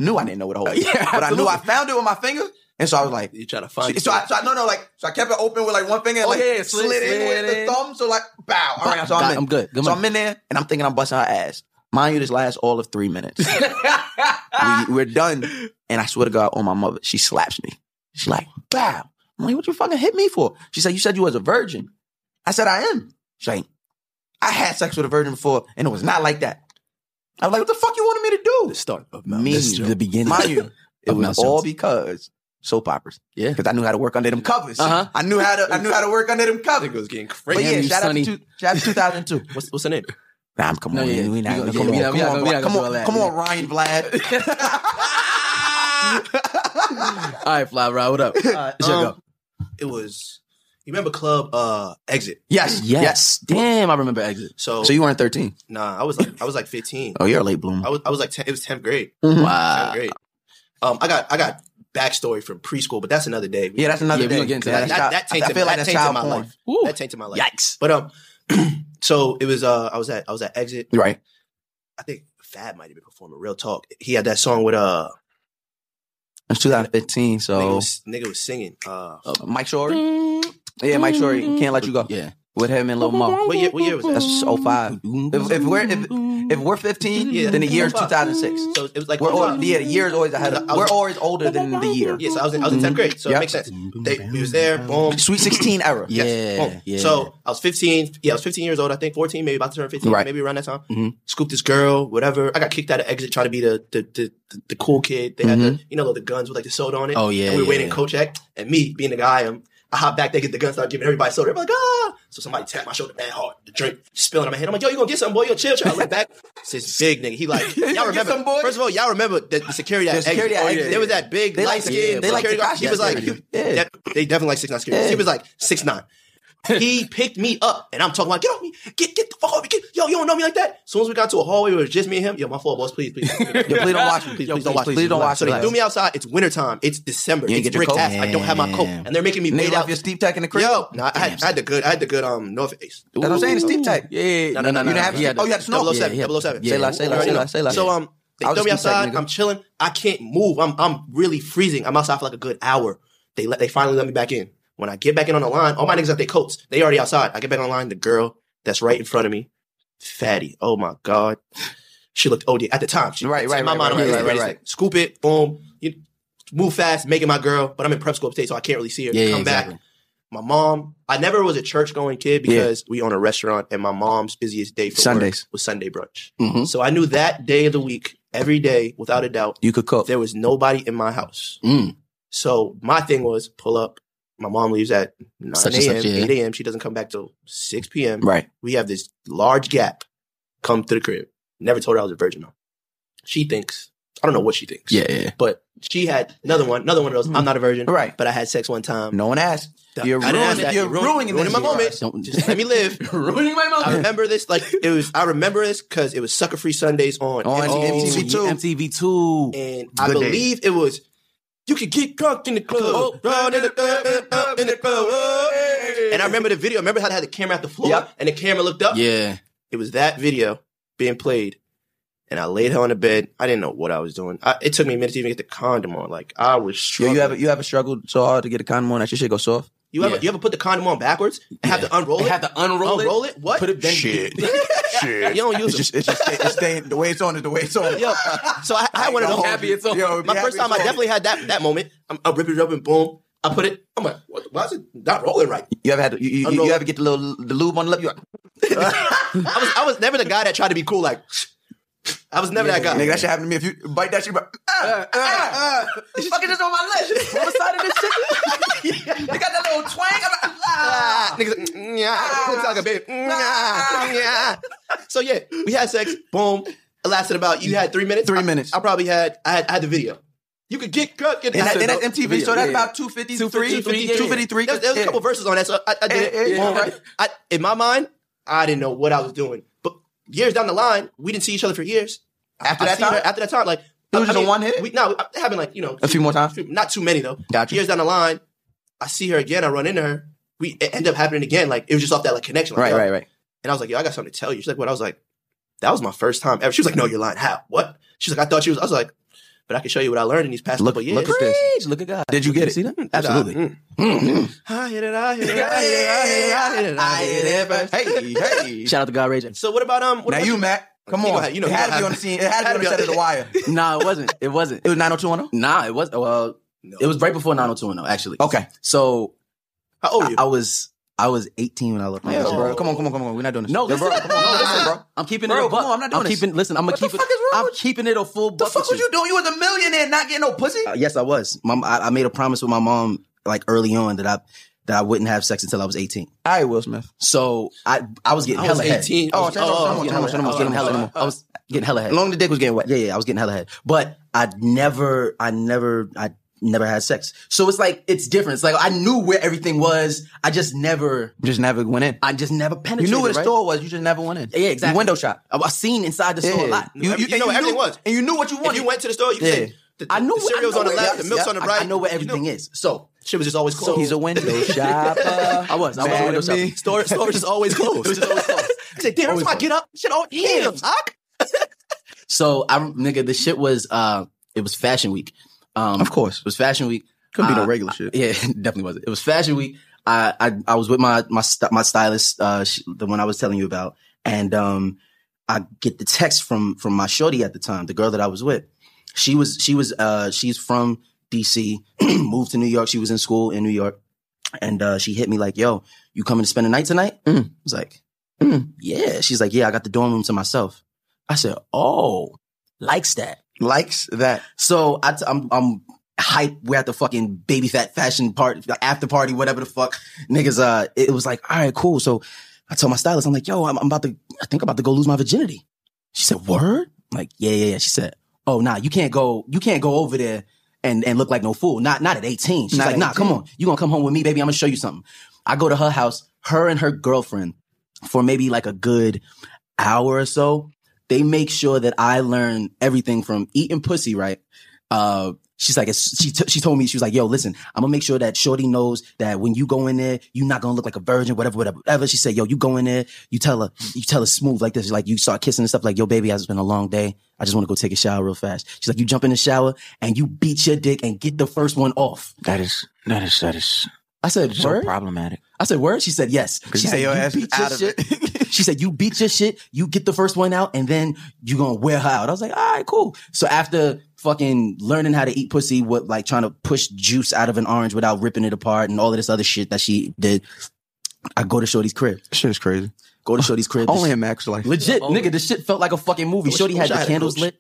knew I didn't know where to hold it. But I knew I found it with my finger. And so I was like, you trying to find it. So I kept it open with like one finger and slid in with the thumb. So like, bow. All right, so I'm good. So I'm in there and I'm thinking I'm busting her ass. Mind you, this lasts all of 3 minutes. We're done. And I swear to God, on my mother, she slaps me. She's like, bow. I'm like, what you fucking hit me for? She said, you said you was a virgin. I said, I am. She's like, I had sex with a virgin before and it was not like that. I was like, what the fuck you wanted me to do? The start of the beginning. Mind you, it was all because soap operas. Yeah. Because I knew how to work under them covers. I knew how to work under them covers. It was getting crazy. But yeah, shout out to 2002. What's the name? Nah, come on. Come on, Ryan Vlad. All right, Fly Rod, what up? It was, you remember Club Exit? Yes. Damn, I remember Exit. So you weren't 13? Nah, I was like 15. Oh, you're a late bloomer. I was like 10, it was 10th grade. Mm-hmm. Wow. 10th grade. I got backstory from preschool, but that's another day. Yeah, that's another day. We'll get into that. That tainted my life. That tainted my life. Yikes. But so it was I was at Exit. Right. I think Fab might have been performing. Real talk. He had that song with It's 2015, so nigga was singing. Mike Shorey. Yeah, Mike Shorey. Can't Let You Go. Yeah. With him and Lil Mo. What year was that? That's 05. If we're 15, then the year is 2006. So it was like the year is always ahead. We're always older than the year. Yeah, so I was in 10th grade, so it makes sense. We was there, boom. Sweet 16 era. Yeah. So I was 15. Yeah, I was 15 years old. I think 14, maybe about to turn 15, maybe around that time. Mm-hmm. Scooped this girl, whatever. I got kicked out of Exit, trying to be the cool kid. They had the guns with like the soda on it. Oh yeah. And we were waiting coach act, and me being the guy I am. I hop back, they get the gun, start giving everybody soda. Everybody like, ah! So somebody tapped my shoulder bad hard. The drink spilling on my head. I'm like, yo, you gonna get something, boy? Yo, chill. I look back. It's this big nigga. He like, y'all remember, first of all, y'all remember the security at Exit. There was that big light skin. They like the guy. He was like, they definitely like 6'9" security. He was like 6'9". He picked me up, and I'm talking like, get off me, get the fuck off me, yo, you don't know me like that. As soon as we got to a hallway where it was just me and him, yo, my fault, boss, please. Yo, please don't watch me, please don't watch me. Please don't watch me. So they threw me outside. It's wintertime. It's December. It's brick ass. I don't have my coat, and they're making me wait out. Your Steep Tech in the crib? Yo, no, I had the good North Face. That's what I'm saying. The Steep Tech. Yeah. No. You didn't have it? Oh, you had the snow. 007. Say la. So they throw me outside. I'm chilling. I can't move. I'm really freezing. I'm outside for like a good hour. They finally let me back in. When I get back in on the line, all my niggas got their coats. They already outside. I get back on the line. The girl that's right in front of me, fatty. Oh my God. She looked OD at the time. Right. My mind, scoop it, boom. You move fast, making my girl, but I'm in prep school upstate, so I can't really see her. Come back. My mom, I never was a church going kid because we own a restaurant, and my mom's busiest day for Sundays was Sunday brunch. Mm-hmm. So I knew that day of the week, every day, without a doubt, you could cook. There was nobody in my house. So my thing was pull up. My mom leaves at 9 a.m., 8 a.m. She doesn't come back till 6 p.m. Right. We have this large gap. Come to the crib. Never told her I was a virgin, though. She thinks, I don't know what she thinks. Yeah. But she had another one of those. I'm not a virgin. Right. But I had sex one time. No one asked. You're ruining my moment. Just let me live. Ruining my moment. I remember this because it was Sucker Free Sundays on MTV2. And I believe it was, you can get drunk in the club, run in the club. And I remember the video. I remember how they had the camera at the floor and the camera looked up. Yeah. It was that video being played. And I laid her on the bed. I didn't know what I was doing. It took me a minute to even get the condom on. Like, I was struggling. You ever struggled so hard to get a condom on that your shit go soft? You ever put the condom on backwards and have to unroll it? Have to unroll it? What? Put it then. Shit. You don't use it. It's staying the way it's on is the way it's on. Yo, so I had one of those. Happy it's on. Yo, my first time, I definitely had that moment. I'm ripping it up and boom. I put it. I'm like, why is it not rolling right? You ever had you ever get the lube on the lip? I was never the guy that tried to be cool. Like, I was never that guy. Nigga, that shit happened to me. If you bite that shit, fucking just on my lips. On the side of this shit. They got that little twang. Niggas, looks like a baby. So yeah, we had sex. Boom. It lasted about. You had 3 minutes. 3 minutes. I probably had. I had the video. You could get cut. And that's MTV. Video, so that's about 253. There was a couple verses on that, so I did it. Right. In my mind, I didn't know what I was doing. But years down the line, we didn't see each other for years. After that time, like it was just a one hit. No, it happened like a few more times. Not too many though. Gotcha. Years down the line, I see her again. I run into her. It ended up happening again. Like it was just off that like connection. Like, right. And I was like, yo, I got something to tell you. She's like, what? I was like, that was my first time ever. She was like, no, you're lying. How? What? She's like, I thought she was. I was like, but I can show you what I learned in these past couple years. Look at this. Look at God. Did you get it? See that? Absolutely. I hit it. Hey. Shout out to God Ray J. So what about Now you, Matt. Come on. You know, it had to be on the scene. It had to be on the set of The Wire. Nah, it wasn't. It wasn't. It was 90210? Nah, it was. Well, it was right before 90210, actually. Okay. So how old are you? I was 18 when I left my Yeah, bro. Come on. We're not doing this. No, listen, bro. Come on. Listen, bro. I'm keeping Bro, it a buck. come on, I'm not doing this. Listen, I'm gonna keep it. I'm keeping it a full The buck. fuck was you doing? You was a millionaire not getting no pussy? Yes, I was. I made a promise with my mom like early on that I wouldn't have sex until I was 18. All right, Will Smith. So I was getting hella head. 18. I was getting hella head. Long the dick was getting wet. Yeah, I was getting hella head. But I never had sex. So it's like, it's different. It's like, I knew where everything was. I just never went in. I just never penetrated. You knew where the right? store was. You just never went in. Yeah, exactly. You window shop. I was seen inside the store a lot. You know where everything was. And you knew what you wanted. If you went to the store, you could say, I knew the cereal's on the left, the milk's on the right. I know where everything is. So shit was just always closed. He's a window shopper. I was a window shopper. Store was just always closed. It was just always closed. I said, damn, every time I get up, shit all damn, Doc. So the shit was it was Fashion Week. Of course. It was Fashion Week. Couldn't be no regular shit. Yeah, it definitely wasn't. It was Fashion Week. I was with my stylist, the one I was telling you about, and I get the text from my shorty at the time, the girl that I was with. She's from DC, moved to New York. She was in school in New York, and she hit me like, "Yo, you coming to spend the night tonight?" I was like, "Yeah." She's like, "Yeah, I got the dorm room to myself." I said, "Oh, likes that." So I'm hype. We're at the fucking baby fat fashion party, after party, whatever the fuck. Niggas, it was like, all right, cool. So I told my stylist, I'm like, yo, I think I'm about to go lose my virginity. She said, word? I'm like, yeah. She said, oh, nah, you can't go over there and look like no fool. Not at 18. She's like, nah, come on. You gonna come home with me, baby? I'm gonna show you something. I go to her house, her and her girlfriend, for maybe like a good hour or so. They make sure that I learn everything from eating pussy, right? She's like, she told me, she was like, yo, listen, I'm gonna make sure that shorty knows that when you go in there, you're not gonna look like a virgin, whatever. She said, yo, you go in there, you tell her smooth like this, like you start kissing and stuff like, yo, baby, it's been a long day. I just want to go take a shower real fast. She's like, you jump in the shower and you beat your dick and get the first one off. That is. I said, so word? problematic. I said, word? She said, yes. She said, your you ass beat out your of shit. She said, you beat your shit, you get the first one out, and then you gonna wear her out. I was like, all right, cool. So after fucking learning how to eat pussy, with like trying to push juice out of an orange without ripping it apart and all of this other shit that she did, I go to Shorty's crib. Shit is crazy. Go to Shorty's crib. Only in Max life. Legit, nigga, this shit felt like a fucking movie. Shorty had the candles lit.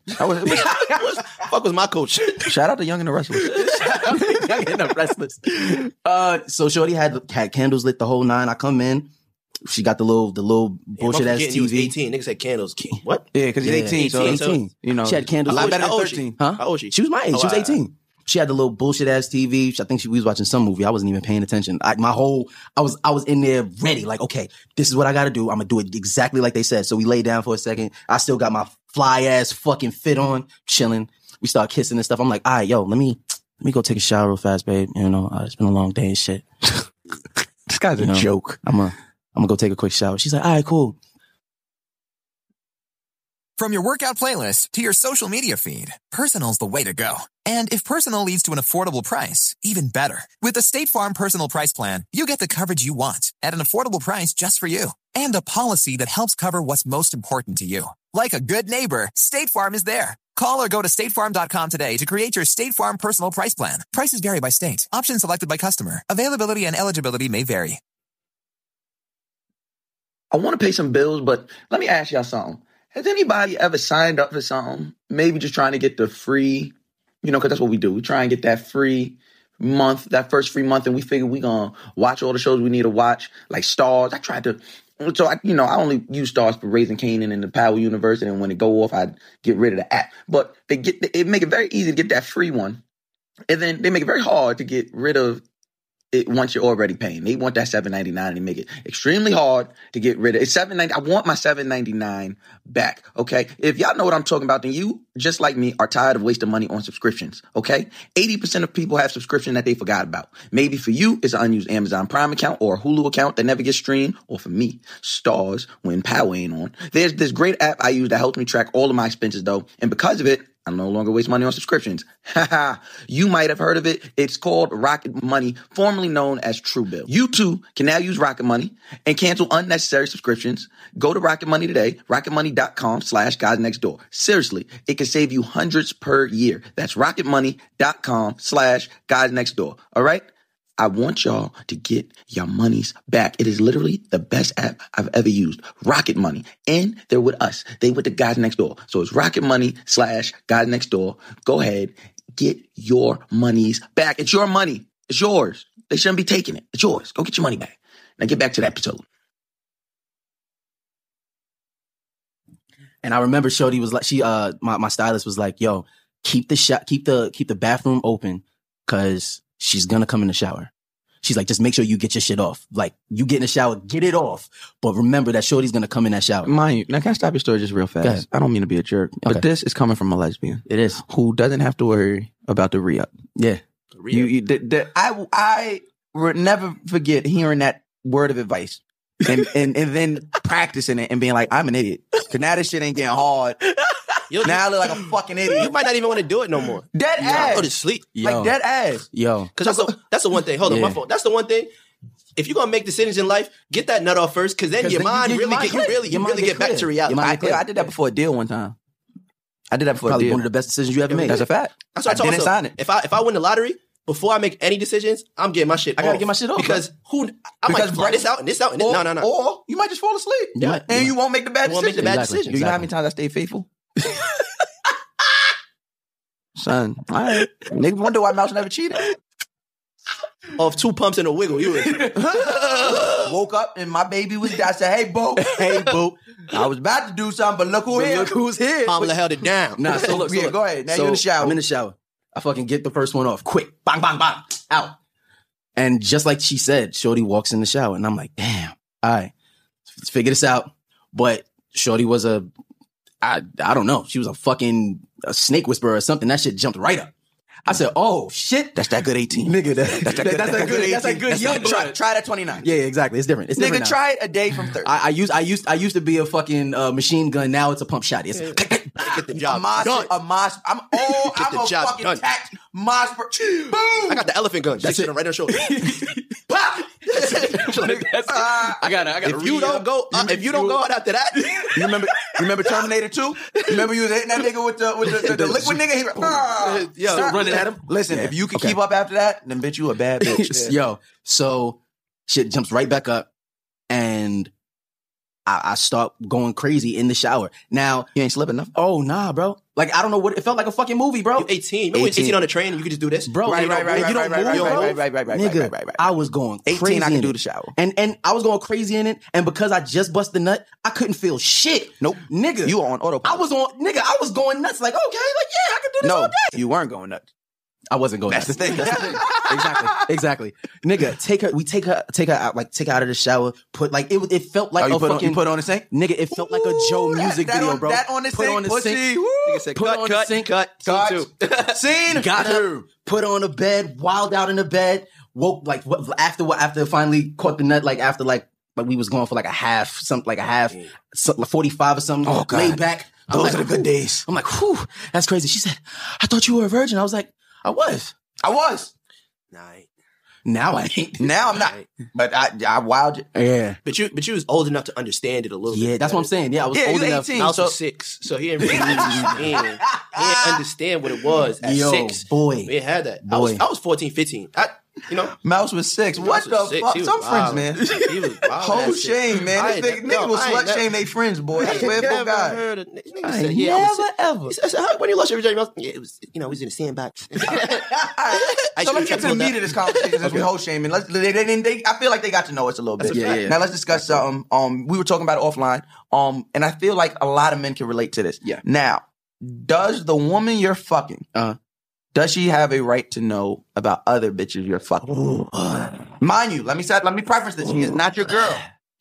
Fuck was my coach. Shout out to Young and the Restless. Young and the Restless. So Shorty had candles lit the whole nine. I come in. She got the little bullshit ass TV. He was 18. Niggas had candles. What? Yeah, because he's 18. So 18. You know, she had candles. A lot better How than old 13. Huh? How old is she? She was my age. She was 18. She had the little bullshit ass TV. I think we was watching some movie. I wasn't even paying attention. I was in there ready. Like, okay, this is what I got to do. I'm gonna do it exactly like they said. So we laid down for a second. I still got my fly ass fucking fit on, chilling. We start kissing and stuff. I'm like, all right, yo, let me go take a shower real fast, babe. You know, it's been a long day and shit. This guy's a joke. I'm gonna go take a quick shower. She's like, all right, cool. From your workout playlist to your social media feed, personal's the way to go. And if personal leads to an affordable price, even better. With the State Farm Personal Price Plan, you get the coverage you want at an affordable price just for you. And a policy that helps cover what's most important to you. Like a good neighbor, State Farm is there. Call or go to statefarm.com today to create your State Farm Personal Price Plan. Prices vary by state. Options selected by customer. Availability and eligibility may vary. I want to pay some bills, but let me ask y'all something. Has anybody ever signed up for something? Maybe just trying to get the free, because that's what we do. We try and get that free month, that first free month, and we figure we're going to watch all the shows we need to watch, like Stars. I only use Stars for Raising Kanan and the Power University, and when it go off, I get rid of the app. But it make it very easy to get that free one, and then they make it very hard to get rid of it once you're already paying. They want that $7.99 and they make it extremely hard to get rid of. It's $7.99. I want my $7.99 back. Okay. If y'all know what I'm talking about, then you, just like me, are tired of wasting money on subscriptions. Okay. 80% of people have subscription that they forgot about. Maybe for you, it's an unused Amazon Prime account or a Hulu account that never gets streamed. Or for me, Stars when Power ain't on. There's this great app I use that helps me track all of my expenses though. And because of it, I no longer waste money on subscriptions. You might have heard of it. It's called Rocket Money, formerly known as Truebill. You too can now use Rocket Money and cancel unnecessary subscriptions. Go to Rocket Money today, rocketmoney.com/guysnextdoor. Seriously, it can save you hundreds per year. That's rocketmoney.com/guysnextdoor. All right? I want y'all to get your monies back. It is literally the best app I've ever used. Rocket Money. And they're with us. They with the guys next door. So it's rocketmoney/guys next door. Go ahead. Get your monies back. It's your money. It's yours. They shouldn't be taking it. It's yours. Go get your money back. Now get back to that episode. And I remember Shorty was like, my stylist was like, yo, keep the bathroom open because she's gonna come in the shower. She's like, just make sure you get your shit off. Like, you get in the shower, get it off. But remember that Shorty's gonna come in that shower. Mind you, now can I stop your story just real fast? I don't mean to be a jerk, but this is coming from a lesbian. It is. Who doesn't have to worry about the re-up. Yeah. I would never forget hearing that word of advice and then practicing it and being like, I'm an idiot. Cause now this shit ain't getting hard. Now I look like a fucking idiot. You might not even want to do it no more. Dead ass. Go to sleep. Like dead ass. Yo. Because that's the one thing. Hold on, my fault. That's the one thing. If you're gonna make decisions in life, get that nut off first, because then your mind really get back to reality. I did that before a deal one time. I did that before Probably a deal. one of the best decisions you ever made. That's a fact. That's what I didn't sign it. If I win the lottery, before I make any decisions, I'm getting my shit off. I gotta get my shit off. Because I might fly this out and this out and this. No. Or you might just fall asleep. And you won't make the bad decision. You know how many times I stayed faithful? Son, all right. Niggas wonder why Mouse never cheated. Off 2 pumps and a wiggle, you woke up and my baby was there. I said, hey, boo. I was about to do something, but look who's here. Pamela held it down. Nah, so look. Go ahead. Now you're in the shower. I'm in the shower. I fucking get the first one off. Quick. Bang, bang, bang. Out. And just like she said, Shorty walks in the shower. And I'm like, damn. All right. Let's figure this out. But Shorty was I don't know. She was a snake whisperer or something. That shit jumped right up. I said, oh, shit. That's that good 18. Nigga, that's that good young blood. Try that 29. Yeah, exactly. It's different. Nigga, try it a day from 30. I used to be a fucking machine gun. Now it's a pump shot. It's get the job done. I'm a fucking tact. Boom. I got the elephant gun. That's it. Right on the shoulder. Pop. I got if you don't go out after that, you remember Terminator 2? Remember you was hitting that nigga with the liquid nigga? Yo, running at him. Listen, if you can keep up after that, then bitch, you a bad bitch. Yo, so shit jumps right back up, and I start going crazy in the shower. Now you ain't slipping enough. Oh nah, bro. Like I don't know what it felt like a fucking movie, bro. You're 18. Remember 18 on the train, you could just do this, bro. Right. Nigga, I was going crazy. 18, I can do the shower, and I was going crazy in it. And because I just bust the nut, I couldn't feel shit. Nope, nigga, you were on autopilot. I was going nuts. Like okay, like yeah, I can do this all day. You weren't going nuts. I wasn't going. That's the thing. Exactly. Nigga, take her out, like take her out of the shower. Put like it felt like you put on the sink. Nigga, it felt like a Joe music video, bro. That on the put sink, on the pussy. sink. Nigga said, cut. Scene. Got her. Put on the bed. Wild out in the bed. Woke like after finally caught the nut. Like after like we was going for like a half, 45 or something. Oh God. Laid back. Those are the good days. I'm like, whew, that's crazy. She said, I thought you were a virgin. I was like, I was. Now I ain't. Now I'm not. But I wowed you. Yeah. But you was old enough to understand it a little bit. Yeah, that's what I'm saying. Yeah, I was old enough. 18, I was 6. So he didn't really understand. He didn't understand what it was at 6. Boy. We didn't have that. I was 14, 15. Mouse was 6. What the fuck? Some friends, man. He was wild. Whole shame, man. This nigga will slut shame they friends, boy. I swear for God. I never ever. He said, when you lost your virginity, it was, it was in the sandbox. So let's get to the meat of this conversation since we whole shaming. I feel like they got to know us a little bit. Yeah. Now let's discuss something. We were talking about it offline. And I feel like a lot of men can relate to this. Yeah. Now, does the woman you're fucking, does she have a right to know about other bitches you're fucking? Mind you, let me preface this. She is not your girl.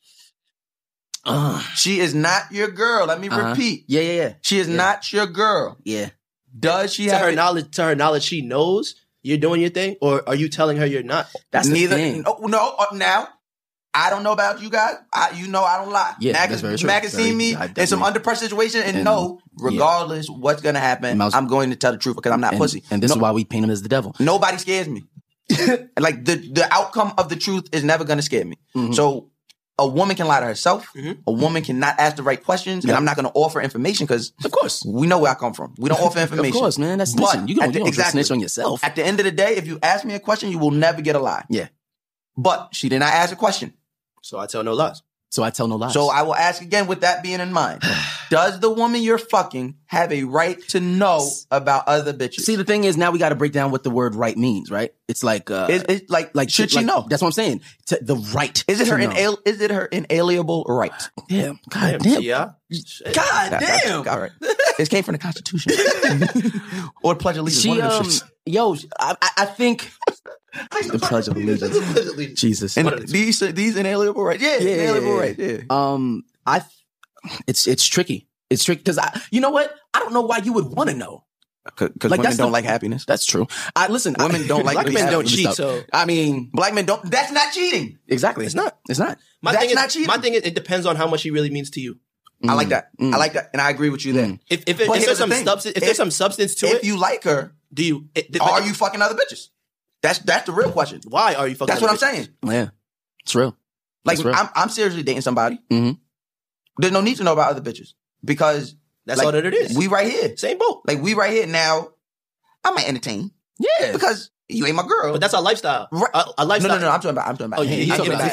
She is not your girl. Let me repeat. Yeah. She is not your girl. Yeah. Does she to have her knowledge, she knows you're doing your thing, or are you telling her you're not? That's neither. the thing. No. Now, I don't know about you guys. I don't lie. Yeah, that's very true. Mac has seen me in some under pressure situation and know, regardless what's going to happen, I'm going to tell the truth because I'm not pussy. And this is why we paint him as the devil. Nobody scares me. Like the outcome of the truth is never going to scare me. Mm-hmm. So a woman can lie to herself. Mm-hmm. A woman cannot ask the right questions, and I'm not going to offer information because, of course, we know where I come from. We don't offer information. Of course, man. That's snitching. You don't snitch on yourself. At the end of the day, if you ask me a question, you will never get a lie. Yeah. But she did not ask a question. So I tell no lies. So I will ask again with that being in mind. Does the woman you're fucking have a right to know about other bitches? See, the thing is, now we got to break down what the word right means, right? It's like, it's like should she know? That's what I'm saying. The right. Is it her inalienable right? Damn. God damn. Yeah. God damn. All right. It came from the Constitution. Or the Pledge of Allegiance. I think the Pledge of Allegiance. Jesus. And these inalienable rights. Yeah, inalienable rights. Yeah. It's tricky. It's tricky because you know what? I don't know why you would want to know. Because women don't like happiness. That's true. Listen, women don't like black men don't cheat. So I mean, black men don't. That's not cheating. Exactly. It's not. My thing is, it depends on how much he really means to you. I like that. I like that, and I agree with you there. If there's some substance to it, if you like her, are you fucking other bitches? That's the real question. Why are you fucking? That's what I'm bitches? saying. Yeah, it's real. Like I'm seriously dating somebody. Mm-hmm. There's no need to know about other bitches because that's all that it is. We right here, same boat. Like we right here now. I might entertain. Yeah, because you ain't my girl. But that's our lifestyle. Right. A lifestyle. No. I'm talking about. Oh, yeah. He's talking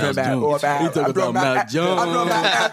about Miles Jones.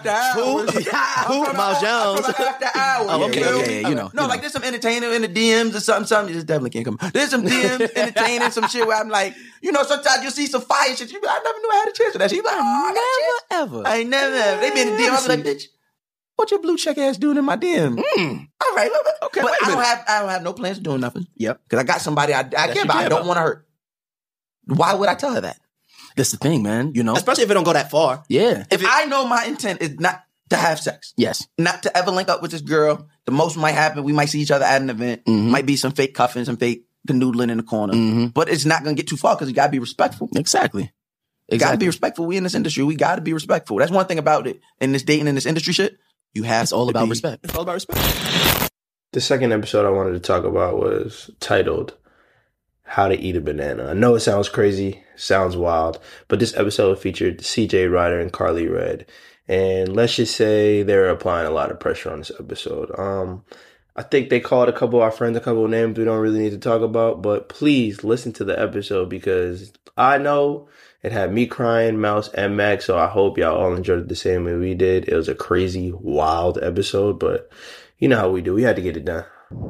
Who? Miles Jones. After hours. Oh, okay. You know. No, like there's some entertainment in the DMs or something. You just definitely can't come. There's some DMs entertaining some shit where I'm like, sometimes you see some fire shit. You be like, I never knew I had a chance for that shit. You be like, never ever. I ain't never ever. They be in the DM. I'm like, bitch, what your blue check ass doing in my DM? All right, okay. But I don't have no plans of doing nothing. Yep. Because I got somebody I care about. I don't want to hurt. Why would I tell her that? That's the thing, man. Especially if it don't go that far. Yeah. If I know my intent is not to have sex. Yes. Not to ever link up with this girl. The most might happen, we might see each other at an event. Mm-hmm. Might be some fake cuffing, some fake canoodling in the corner. Mm-hmm. But it's not going to get too far because you got to be respectful. Exactly. Got to be respectful. We in this industry. We got to be respectful. That's one thing about it. In this dating, in this industry shit, it's all about respect. It's all about respect. The second episode I wanted to talk about was titled How to Eat a Banana. I know it sounds crazy, sounds wild, but this episode featured CJ Ryder and Carly Red. And let's just say they're applying a lot of pressure on this episode. I think they called a couple of our friends a couple of names we don't really need to talk about, but please listen to the episode because I know it had me crying, Mouse, and Max, so I hope y'all all enjoyed it the same way we did. It was a crazy, wild episode, but you know how we do. We had to get it done.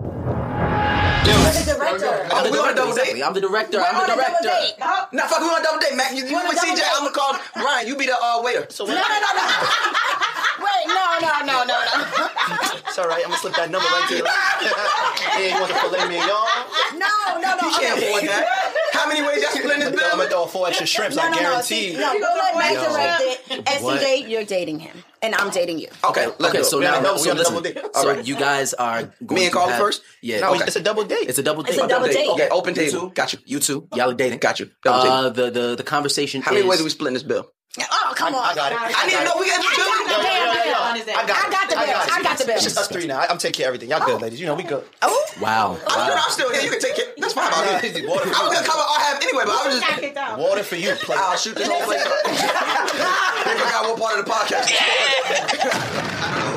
You're the director. We want a double date. I'm the director. No, fuck, we want a double date, Mac. You with CJ, I'm gonna call Ryan. You be the waiter. So no. Wait, no. It's all right. I'm gonna slip that number right to you. Yeah, you want the filet mignon? No. You can't afford that. How many ways y'all split this bill? I'm gonna throw 4 extra shrimps. I guarantee. No, go let Mac direct it. And CJ, you're dating him, and I'm dating you. Okay. So now, listen. So you guys are going me and Carly first. Yeah. No, it's a double date. It's a double date. Okay, open table. Got you. You two. Y'all are dating. Got you. The conversation. How many ways are we splitting this bill? Oh, come on. I got it. I need to know. We got the bill. I got the bill. It's just us three now. I'm taking care of everything. Y'all good, ladies. We good. Oh. Wow. I'm still here. You can take it. That's fine. I was gonna cover all half anyway, but I was just water for you. I'll shoot this whole place up. I forgot what part of the podcast.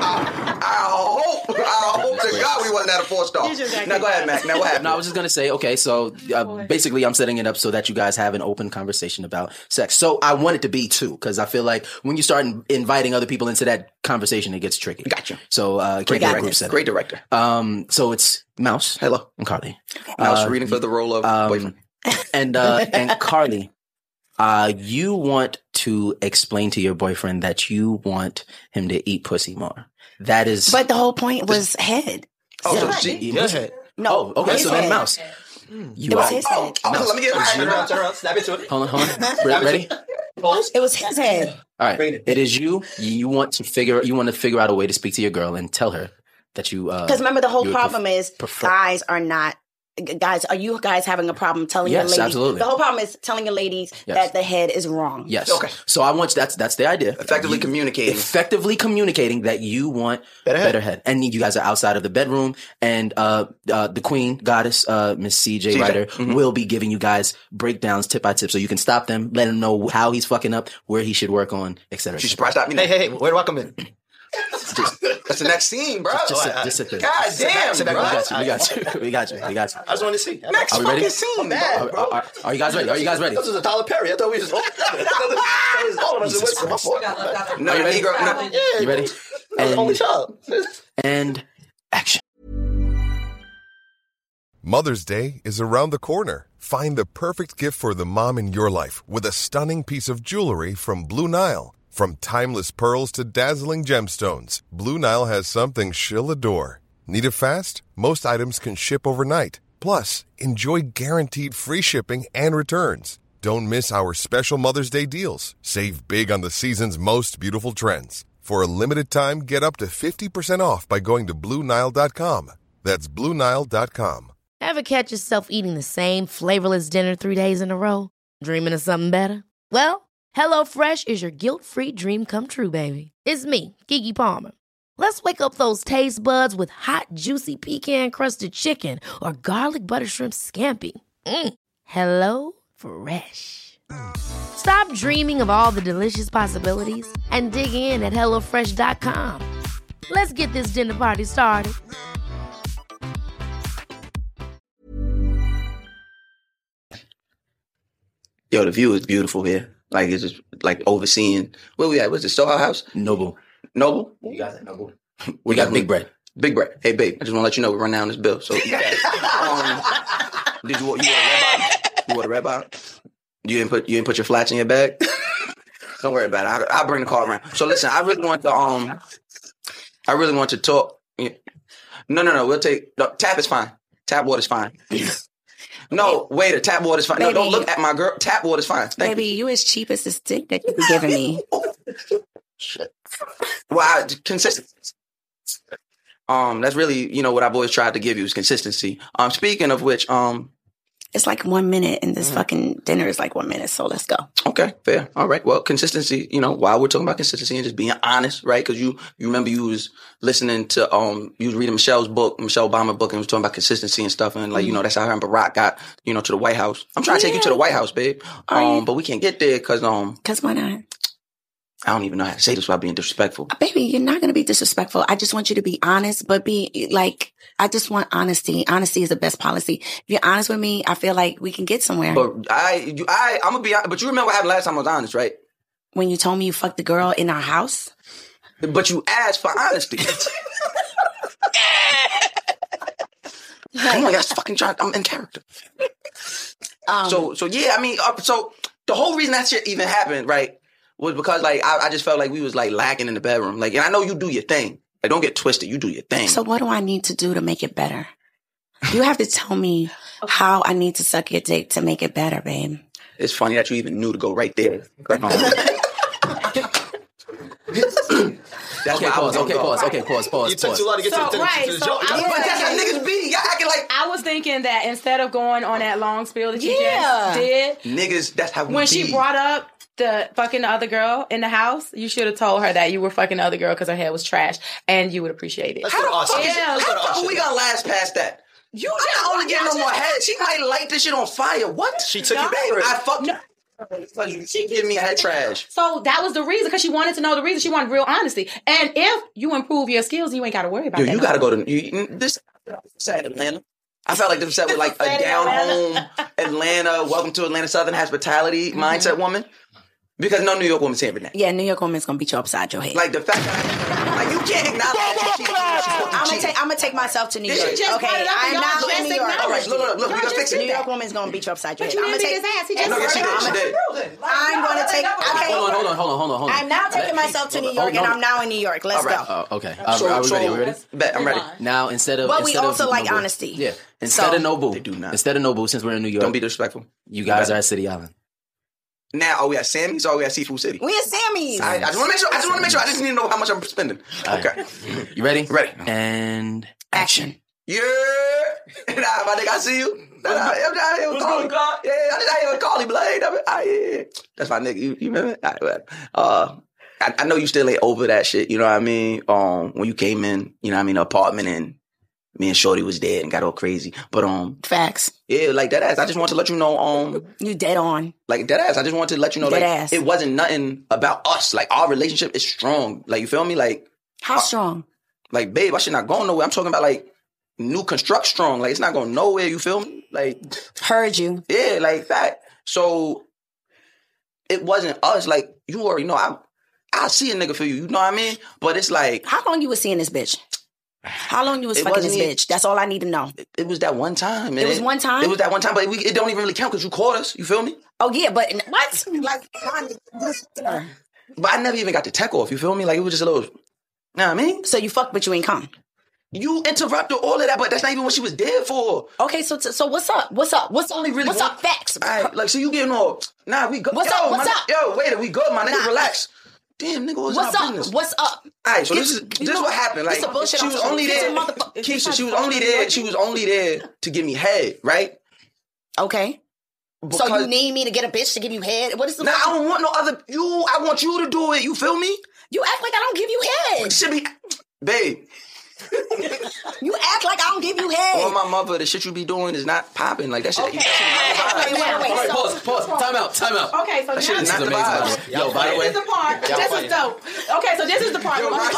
I hope to God we wasn't at a 4-star. Now go ahead, Mac. Now what happened? No, I was just going to say, okay, so basically I'm setting it up so that you guys have an open conversation about sex. So I want it to be two, because I feel like when you start inviting other people into that conversation, it gets tricky. Gotcha. So great director. So it's Mouse. Hello. And Carly. Mouse reading for the role of boyfriend. And Carly, you want to explain to your boyfriend that you want him to eat pussy more. That is... But the whole point was head. Oh, so she eat head. No. Oh, okay, so then Mouse. It was his head. Let me get it. Turn around, snap into it. Hold on. Ready? It was his head. All right. It is you. You want to figure out a way to speak to your girl and tell her that you... Because remember, the whole problem is guys are not guys, are you guys having a problem telling your ladies? Absolutely. The whole problem is telling your ladies that the head is wrong. Yes. Okay. So I want you, that's the idea. Effectively communicating that you want better head. And you guys are outside of the bedroom, and the queen, goddess, Miss CJ Ryder, will be giving you guys breakdowns tip by tip, so you can stop them, let him know how he's fucking up, where he should work on, etc. She's surprised at me. Hey, where do I come in? That's the next scene, bro. Just sit there. God damn, bro. We got you. I just want to see. Next fucking scene, bad, bro. Are you guys ready? This is a Tyler Perry. I thought we was all of us. No, you ready? Yeah. You ready? Only child. And action. Mother's Day is around the corner. Find the perfect gift for the mom in your life with a stunning piece of jewelry from Blue Nile. From timeless pearls to dazzling gemstones, Blue Nile has something she'll adore. Need it fast? Most items can ship overnight. Plus, enjoy guaranteed free shipping and returns. Don't miss our special Mother's Day deals. Save big on the season's most beautiful trends. For a limited time, get up to 50% off by going to BlueNile.com. That's BlueNile.com. Ever catch yourself eating the same flavorless dinner 3 days in a row? Dreaming of something better? Well, HelloFresh is your guilt-free dream come true, baby. It's me, Keke Palmer. Let's wake up those taste buds with hot, juicy pecan-crusted chicken or garlic butter shrimp scampi. Hello Fresh. Stop dreaming of all the delicious possibilities and dig in at HelloFresh.com. Let's get this dinner party started. Yo, the view is beautiful here. Like, it's just like overseeing. Where we at? What's the Soho House? Noble? You guys at Noble. We got Big Bread. Big Bread. Hey, babe, I just want to let you know we run down this bill. So, did you want a red bottom? You didn't put your flats in your bag? Don't worry about it. I'll bring the car around. So listen, I really want to talk. No. We'll take tap is fine. Tap water's fine. No, waiter, tap water's fine. Baby, no, don't look at my girl. Tap water's fine. Baby, you as cheap as the stick that you be giving me. Shit. Well, consistency. That's really, what I've always tried to give you is consistency. Speaking of which, it's like 1 minute and this fucking dinner is like 1 minute. So let's go. Okay, fair. All right. Well, consistency, while we're talking about consistency and just being honest, right? Cause you remember you was listening to, you was reading Michelle Obama book and was talking about consistency and stuff. And that's how her and Barack got, to the White House. I'm trying to take you to the White House, babe. But we can't get there cause why not? I don't even know how to say this without being disrespectful. Baby, you're not going to be disrespectful. I just want you to be honest, but I just want honesty. Honesty is the best policy. If you're honest with me, I feel like we can get somewhere. But I'm going to be honest. But you remember what happened last time I was honest, right? When you told me you fucked the girl in our house? But you asked for honesty. Come on, that's fucking trying. I'm in character. So the whole reason that shit even happened, right, was because I just felt like we was lacking in the bedroom. And I know you do your thing. Don't get twisted. You do your thing. So what do I need to do to make it better? You have to tell me how I need to suck your dick to make it better, babe. It's funny that you even knew to go right there. Okay, pause. You took too long to get to the joke. That's how niggas be. Y'all acting like... I was thinking that instead of going on that long spiel that you just did... Niggas, that's how we When be. she brought up the fucking the other girl in the house, you should have told her that you were fucking the other girl because her head was trash, and you would appreciate it. How the fuck we gonna last past that? I'm not only getting no more head. She might light this shit on fire. What? She took it back. I fucked her. She giving me head trash. So that was the reason, because she wanted to know the reason. She wanted real honesty. And if you improve your skills, you ain't got to worry about that. You got to go to this set Atlanta. I felt like this was set with a down home Atlanta, welcome to Atlanta Southern hospitality mindset woman. Because no New York woman's here every day. Yeah, New York woman's gonna beat you upside your head. Like the fact that you can't acknowledge that I'm gonna take myself to New York. Okay, I'm not in New York. All right, look, we gotta fix it. New York woman's gonna beat you upside your head. But you didn't beat his ass. He just she did. I'm gonna take. Hold on. I'm now taking myself to New York, and I'm now in New York. Let's go. Okay. Are we ready? Bet, I'm ready. Now but we also like honesty. Yeah. Instead of Nobu, since we're in New York, don't be disrespectful. You guys are at City Island. Now, are we at Sammy's or are we at Seafood City? We at Sammy's. I just want to make sure. I just need to know how much I'm spending. Okay. You ready? Ready. And action. Yeah. Nah, my nigga, I see you. I'm out here with Carly. Yeah, I'm just out here with Carly Blade. Yeah. That's my nigga. You remember? I know you still ain't over that shit. You know what I mean? When you came in, you know what I mean, the apartment and me and Shorty was dead and got all crazy. But facts. Yeah, like that ass. I just want to let you know. You dead on. Like that ass. I just want to let you know. Dead like ass. It wasn't nothing about us. Like our relationship is strong. Like you feel me? Like how strong? Like babe, I should not go nowhere. I'm talking about like new construct strong. Like it's not going nowhere. You feel me? Like heard you. Yeah, like that. So it wasn't us. Like you already know. I see a nigga for you. You know what I mean? But it's like how long you was seeing this bitch? How long you was fucking this bitch? That's all I need to know. It was that one time. It was one time? It was that one time, but it don't even really count because you caught us. You feel me? Oh, yeah, but what? Like, but I never even got the tech off. You feel me? Like, it was just a little, you know what I mean? So you fucked, but you ain't come. You interrupted all of that, but that's not even what she was there for. Okay, so what's up? What's up? What's only really what's up? Facts. All right, like, so you getting all, nah, we good. What's up? What's up? Yo, wait, we good, my nigga, relax. Damn, nigga, what's up? Business? What's up? All right, so this is what happened. Like, she was only there. Keisha, she was only there. She was only there to give me head, right? Okay. Because so you need me to get a bitch to give you head? What is the? Nah, I don't want no other. I want you to do it. You feel me? You act like I don't give you head. Should be, babe. You act like I don't give you head. Oh my mother, the shit you be doing is not popping. Like that shit. Okay. Wait, pause. Time out. Okay, so that shit is not the vibe. Yo, by the way, this is the part. This is dope. Okay, so this is the part.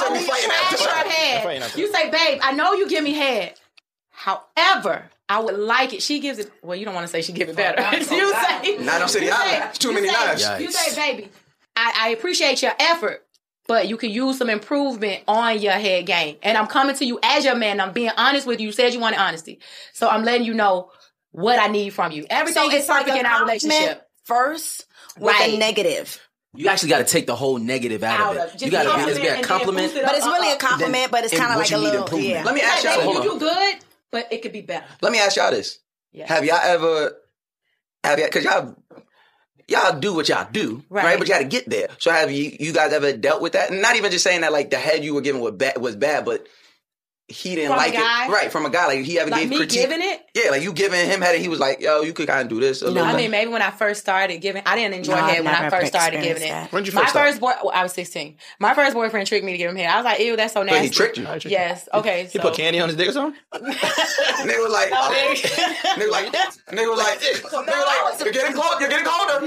You say, babe, I know you give me head. However, I would like it. She gives it. Well, you don't want to say she give it better. You say. Nah, don't say the other. Too many knives. You say, baby, I appreciate your effort. But you can use some improvement on your head game. And I'm coming to you as your man. I'm being honest with you. You said you wanted honesty. So I'm letting you know what I need from you. Everything is perfect in our relationship. First with a negative. You actually got to take the whole negative out of it. You got to be a compliment. But it's really a compliment, but it's kind of like a little, yeah. Let me ask y'all. You do good, but it could be better. Let me ask y'all this. Yeah. Have y'all, because y'all do what y'all do, right? But you got to get there. So have you guys ever dealt with that? And not even just saying that like the head you were given was bad, but he didn't like it. Right, from a guy. Like he ever gave critique. Giving it? Yeah, like you giving him head and he was like, yo, you could kind of do this. I mean, maybe when I first started giving, I didn't enjoy head when I first started giving it. When did you first start? I was 16. My first boyfriend tricked me to give him head. I was like, ew, that's so nasty. But he tricked you? Yes. Okay. He put candy on his dick or something? Nigga was like, you're getting colder. You're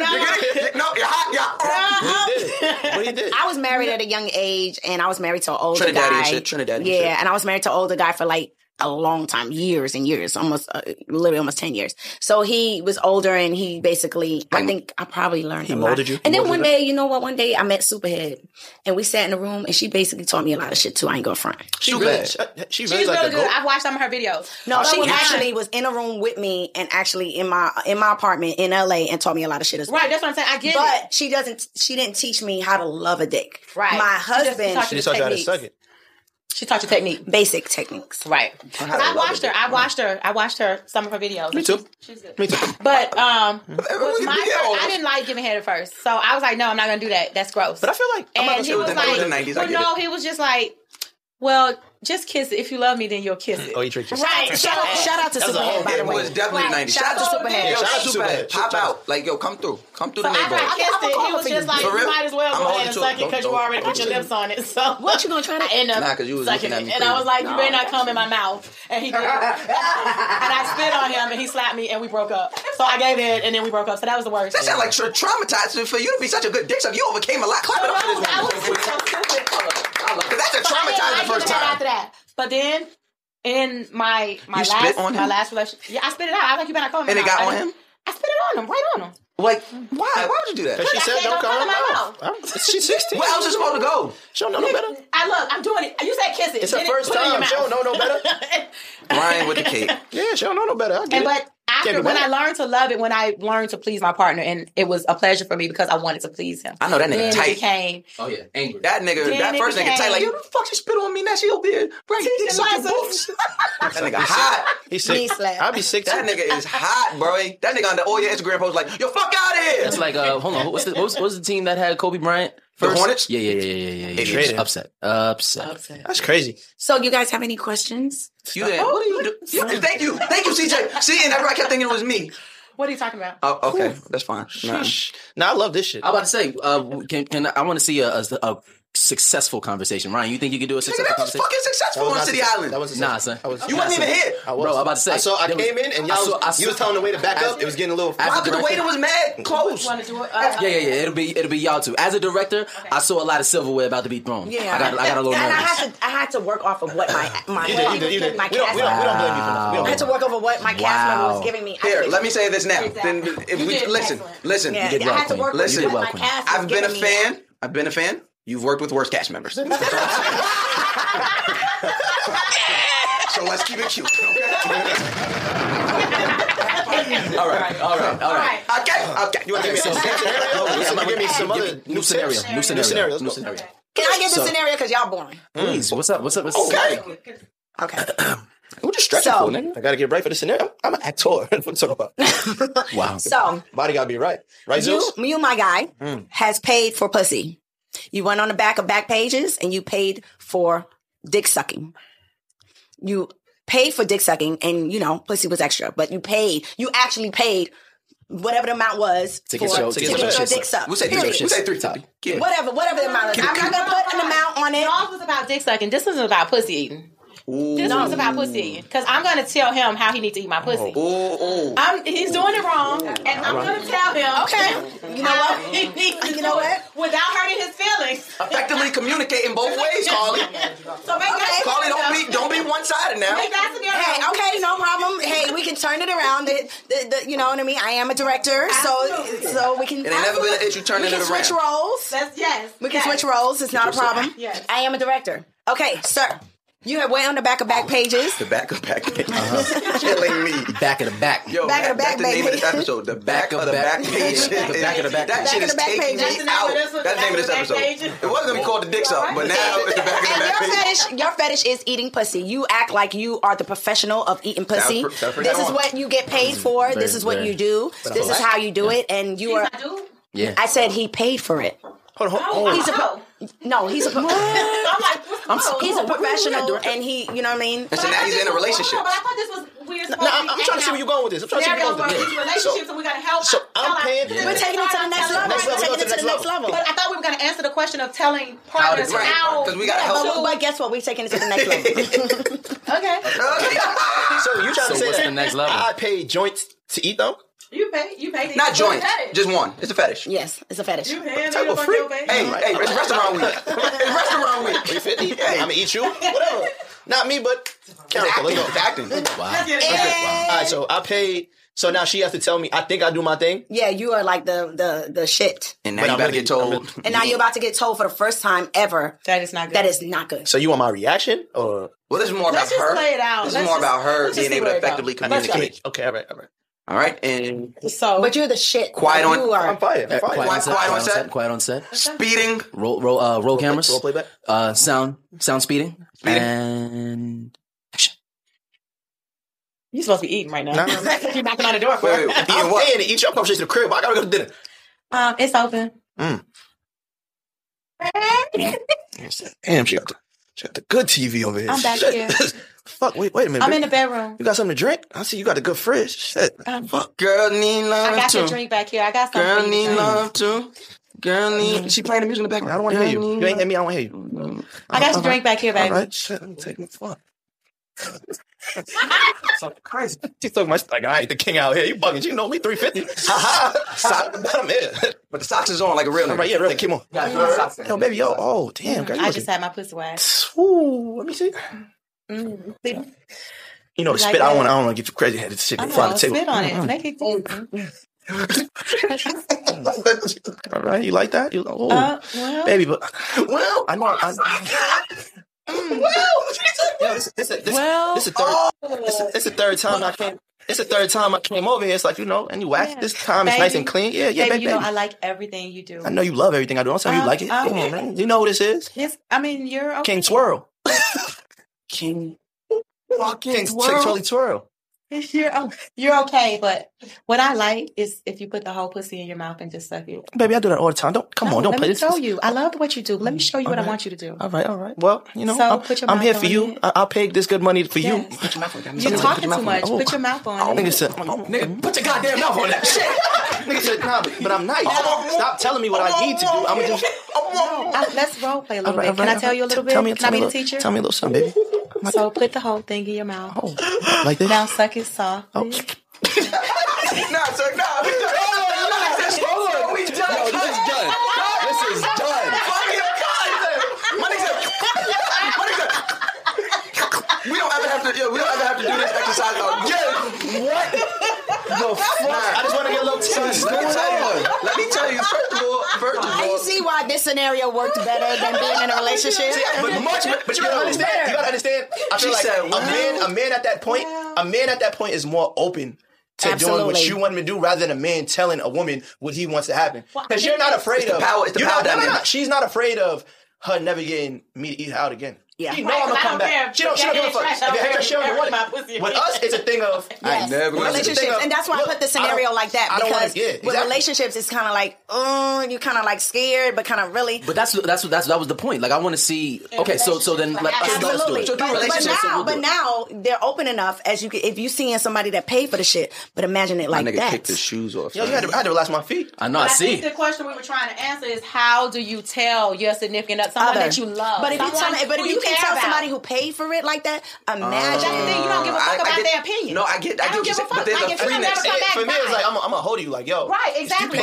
hot. What he did? I was married at a young age, and I was married to an older guy. Trinidad. Yeah, and I was married to an older guy for like a long time, years and years, literally almost 10 years. So he was older, and he basically, I think I probably learned he a molded lot. you? And then one day, you know what? One day I met Superhead, and we sat in a room, and she basically taught me a lot of shit too. I ain't gonna front. She's really good. I've watched some of her videos. No, she actually was in a room with me, and actually in my apartment in LA, and taught me a lot of shit as well. Right, that's what I'm saying. I get it. But she didn't teach me how to love a dick. Right. My husband. She taught you how to suck it. She taught you technique. Basic techniques. Right. I watched her some of her videos. Me too. She's good. Me too. But I didn't like giving head at first. So I was like, no, I'm not going to do that. That's gross. But I feel like and he was like, well, no, he was just like, well, just kiss it. If you love me, then you'll kiss it. Oh, he tricked you. Right. Shout out to Superhead, by the way. It was definitely the 90s. Shout out to Superhead. Shout out to Superhead. Pop out. Like, yo, come through. Come through the neighborhood. After I kissed it, he was just like, you might as well go ahead and suck it because you already put your lips on it. So what you gonna try to end up sucking it? And I was like, you better not come in my mouth. And he did. And I spit on him, and he slapped me, and we broke up. So I gave it, and then we broke up. So that was the worst. That sounds like traumatizing for you to be such a good dick sucker. You overcame a lot. Clap it up for this one. Because that's a traumatizing first time. After that. But then, in my last relationship, yeah, I spit it out. I was like, you better not come in my mouth. And it got on him? I spit it on him, right on him. Like, why? Why would you do that? Because she said don't come in my mouth. She's 16. Where else is supposed to go? She don't know no better. I'm doing it. You said kiss it. It's her first time. She don't know no better. Ryan with the cake. Yeah, she don't know no better. I get it. But after, when I learned to love it, when I learned to please my partner, and it was a pleasure for me because I wanted to please him. I know that nigga tight. Angry. That first nigga tight. Like, you the fuck you spit on me? Now she over here breaking dick sucking boots. That nigga hot. He's sick. I'll be sick too. That nigga is hot, bro. That nigga on all your Instagram posts like, yo, fuck out of here. That's like, hold on. What was the team that had Kobe Bryant? The Hornets? Yeah. Traded him. Upset. That's crazy. So you guys have any questions? What are you doing? Thank you, CJ. See, and everybody kept thinking it was me. What are you talking about? Oh, okay, that's fine. Nah, I love this shit. I'm about to say, I want to see a successful conversation. Ryan, you think you could do a successful conversation? Fucking successful on City Island. Nah, son. You wasn't even here. Bro, I'm about to say. I came in and you was telling the way to back up. It was getting a little. Why? Because the waiter was mad close. Yeah. It'll be y'all too. As a director, I saw a lot of silverware about to be thrown. Yeah, I got a little nervous. And I had to work off of what my You did. We don't blame you for that. I had to work over what my cast member was giving me. Here, let me say this now. Then if we listen. Yeah, I had to work Listen, with what my cast was I've been a giving fan. me. I've been a fan. You've worked with worse cast members. So let's keep it cute. All right. Okay. You want to give me some other new scenario? New scenario. Can I get the scenario? Because y'all boring. Please. What's up? Okay. We're just stretching for nigga. I gotta get right for the scenario. I'm an actor. What I'm talking about. Wow. So body gotta be right. Right, Zeus? You, my guy, has paid for pussy. You went on the back pages and you paid for dick sucking. You paid for dick sucking and, pussy was extra. But you actually paid whatever the amount was to get your dick sucked. We'll say $3. Whatever the amount is. I'm not going to put an amount on it. Yours was about dick sucking. This was about pussy eating. This was about pussy eating. Because I'm going to tell him how he needs to eat my pussy. He's doing it wrong. And I'm going to tell him. Okay. You know what? He needs to do it without hurting his feelings. Effectively communicating both ways, Carly. So Carly, don't be one-sided now. Hey, okay, no problem. Hey, we can turn it around. You know what I mean? I am a director, so we can. It ain't never been an issue turning it around. We can switch roles. Yes. We can switch roles. It's not a problem. Yes. I am a director. Okay, sir. You have went on the back pages. The back pages. Killing me. Back of the back. Yo, back of the back that's the name of this episode. The back of the back page. The back of the back. That shit is taking me out. That's the name of this episode. It wasn't going to be called The Dicks Up, but now it's the back of the back page. Your fetish is eating pussy. You act like you are the professional of eating pussy. This is what you get paid for. This is what you do. This is how you do it. And you are. Yeah. I said he paid for it. Hold on. He's a professional, and he, you know what I mean? And so now he's in a relationship. But I thought this was weird. I'm trying to see where you're going with this. Relationships, and we got to help. I'm paying. We're taking it to the next level. But I thought we were going to answer the question of telling partners how. Because we got to help. But guess what? We're taking it to the next level. Okay. So you trying to say what's that the next level? I paid joints to eat though? You pay. Not joints, just one. It's a fetish. Yes, it's a fetish. You paying Type of free. Hey, it's restaurant week. It's restaurant week. 350. Hey, I'm gonna eat you. Whatever. Not me, but character. Let's go. It's acting. Wow. All right, so I paid. So now she has to tell me. I think I do my thing. Yeah, you are like the shit. And now you about to get told. And now you're about to get told for the first time ever that is not good. That is not good. So you want my reaction or? Well, this is more about Let's just her. play it out. This is more about her being able to effectively communicate. Okay, all right. All right, and but you're the shit. Quiet on. You are. I'm fired. Quiet on set. Speeding. Roll cameras. Roll playback. Sound speeding. And action. You're supposed to be eating right now. No. You're knocking on the door for Wait, it. I'm paying to eat you. I'm coming straight to the crib. I gotta go to dinner. It's open. Damn, she got the good TV over here. I'm back here. Fuck, wait a minute. I'm in the bedroom. You got something to drink? I see you got a good fridge. Shit. Fuck. Girl need love I got too. your drink back here. I got something. Girl need love too. Girl need. She playing the music in the background. I don't want to hear you. You ain't hear me. I don't want to hear you. I got your drink back here, baby. All right, shit. Let me take my fuck. So crazy. She's talking about like I ain't the king out here. You bugging? You know me, 350. Sock bottom here. But the socks is on like a real nigga. Right, yeah, really. Keep on. Yo, baby, yo. Oh, damn, girl. I just had my pussy waxed. Ooh, let me see. You know the spit. I don't want to get you crazy headed. Shit in front of the table. Spit on it. Make it good. All right, you like that? You well, baby, but I know. This the third time I came. It's the third time I came over here. It's like, and you wax. This time it's nice and clean. Yeah, baby. You know I like everything you do. I know you love everything I do. I'm saying you like it. Come on, man. You know who this is? Yes, I mean you're okay. King Twirl. King Charlie Twirl. You're okay, but what I like is if you put the whole pussy in your mouth and just suck it. Baby, I do that all the time. Don't play this. Let me show you. I love what you do. Let me show you what I want you to do. All right. Well, you know, So I'm here for you. I'll pay this good money for you. Put your mouth on it. You're talking too much. Put your mouth on it. Nigga said, nigga, put your goddamn mouth on that shit. Nigga said, nah, but I'm nice. Stop telling me what I need to do. I'm just. Let's role play a little bit. Can I tell you a little bit? Can I be the teacher? Tell me a little something, baby. So put the whole thing in your mouth. Oh, like this? Now suck it soft. Oh. Nah, sir, nah. We done. We done. Yo, this is done. This is done. We don't ever have to do this exercise again. What? The fuck? I just want to get a little taste. Let me tell you. First of all. And you see why this scenario worked better than being in a relationship? But you gotta understand. You gotta understand. I feel like a man at that point is more open to doing what you want him to do rather than a man telling a woman what he wants to happen. Because you're not afraid of power. It's the power dynamic. She's not afraid of her never getting me to eat her out again. Yeah. She know I'm gonna come back. She don't give a fuck. If your hair showing, with us, it's a thing of relationships, and that's why I put the scenario like that, because with relationships, it's kind of like, you're kind of like scared, but kind of really. But that was the point. Like I want to see. Okay, so then let's do it. But now they're open enough as you can, if you seeing somebody that paid for the shit. But imagine it like that. My nigga kicked his shoes off. Yo, I had to relax my feet. I know. I see. I think the question we were trying to answer is how do you tell your significant other, someone that you love? But if you can tell somebody who paid for it like that, imagine. That's the thing. You don't give a fuck about their opinion. No, I get what you're saying. But there's a freeness. For me, it's like I'm gonna hold you like, yo. Right, exactly.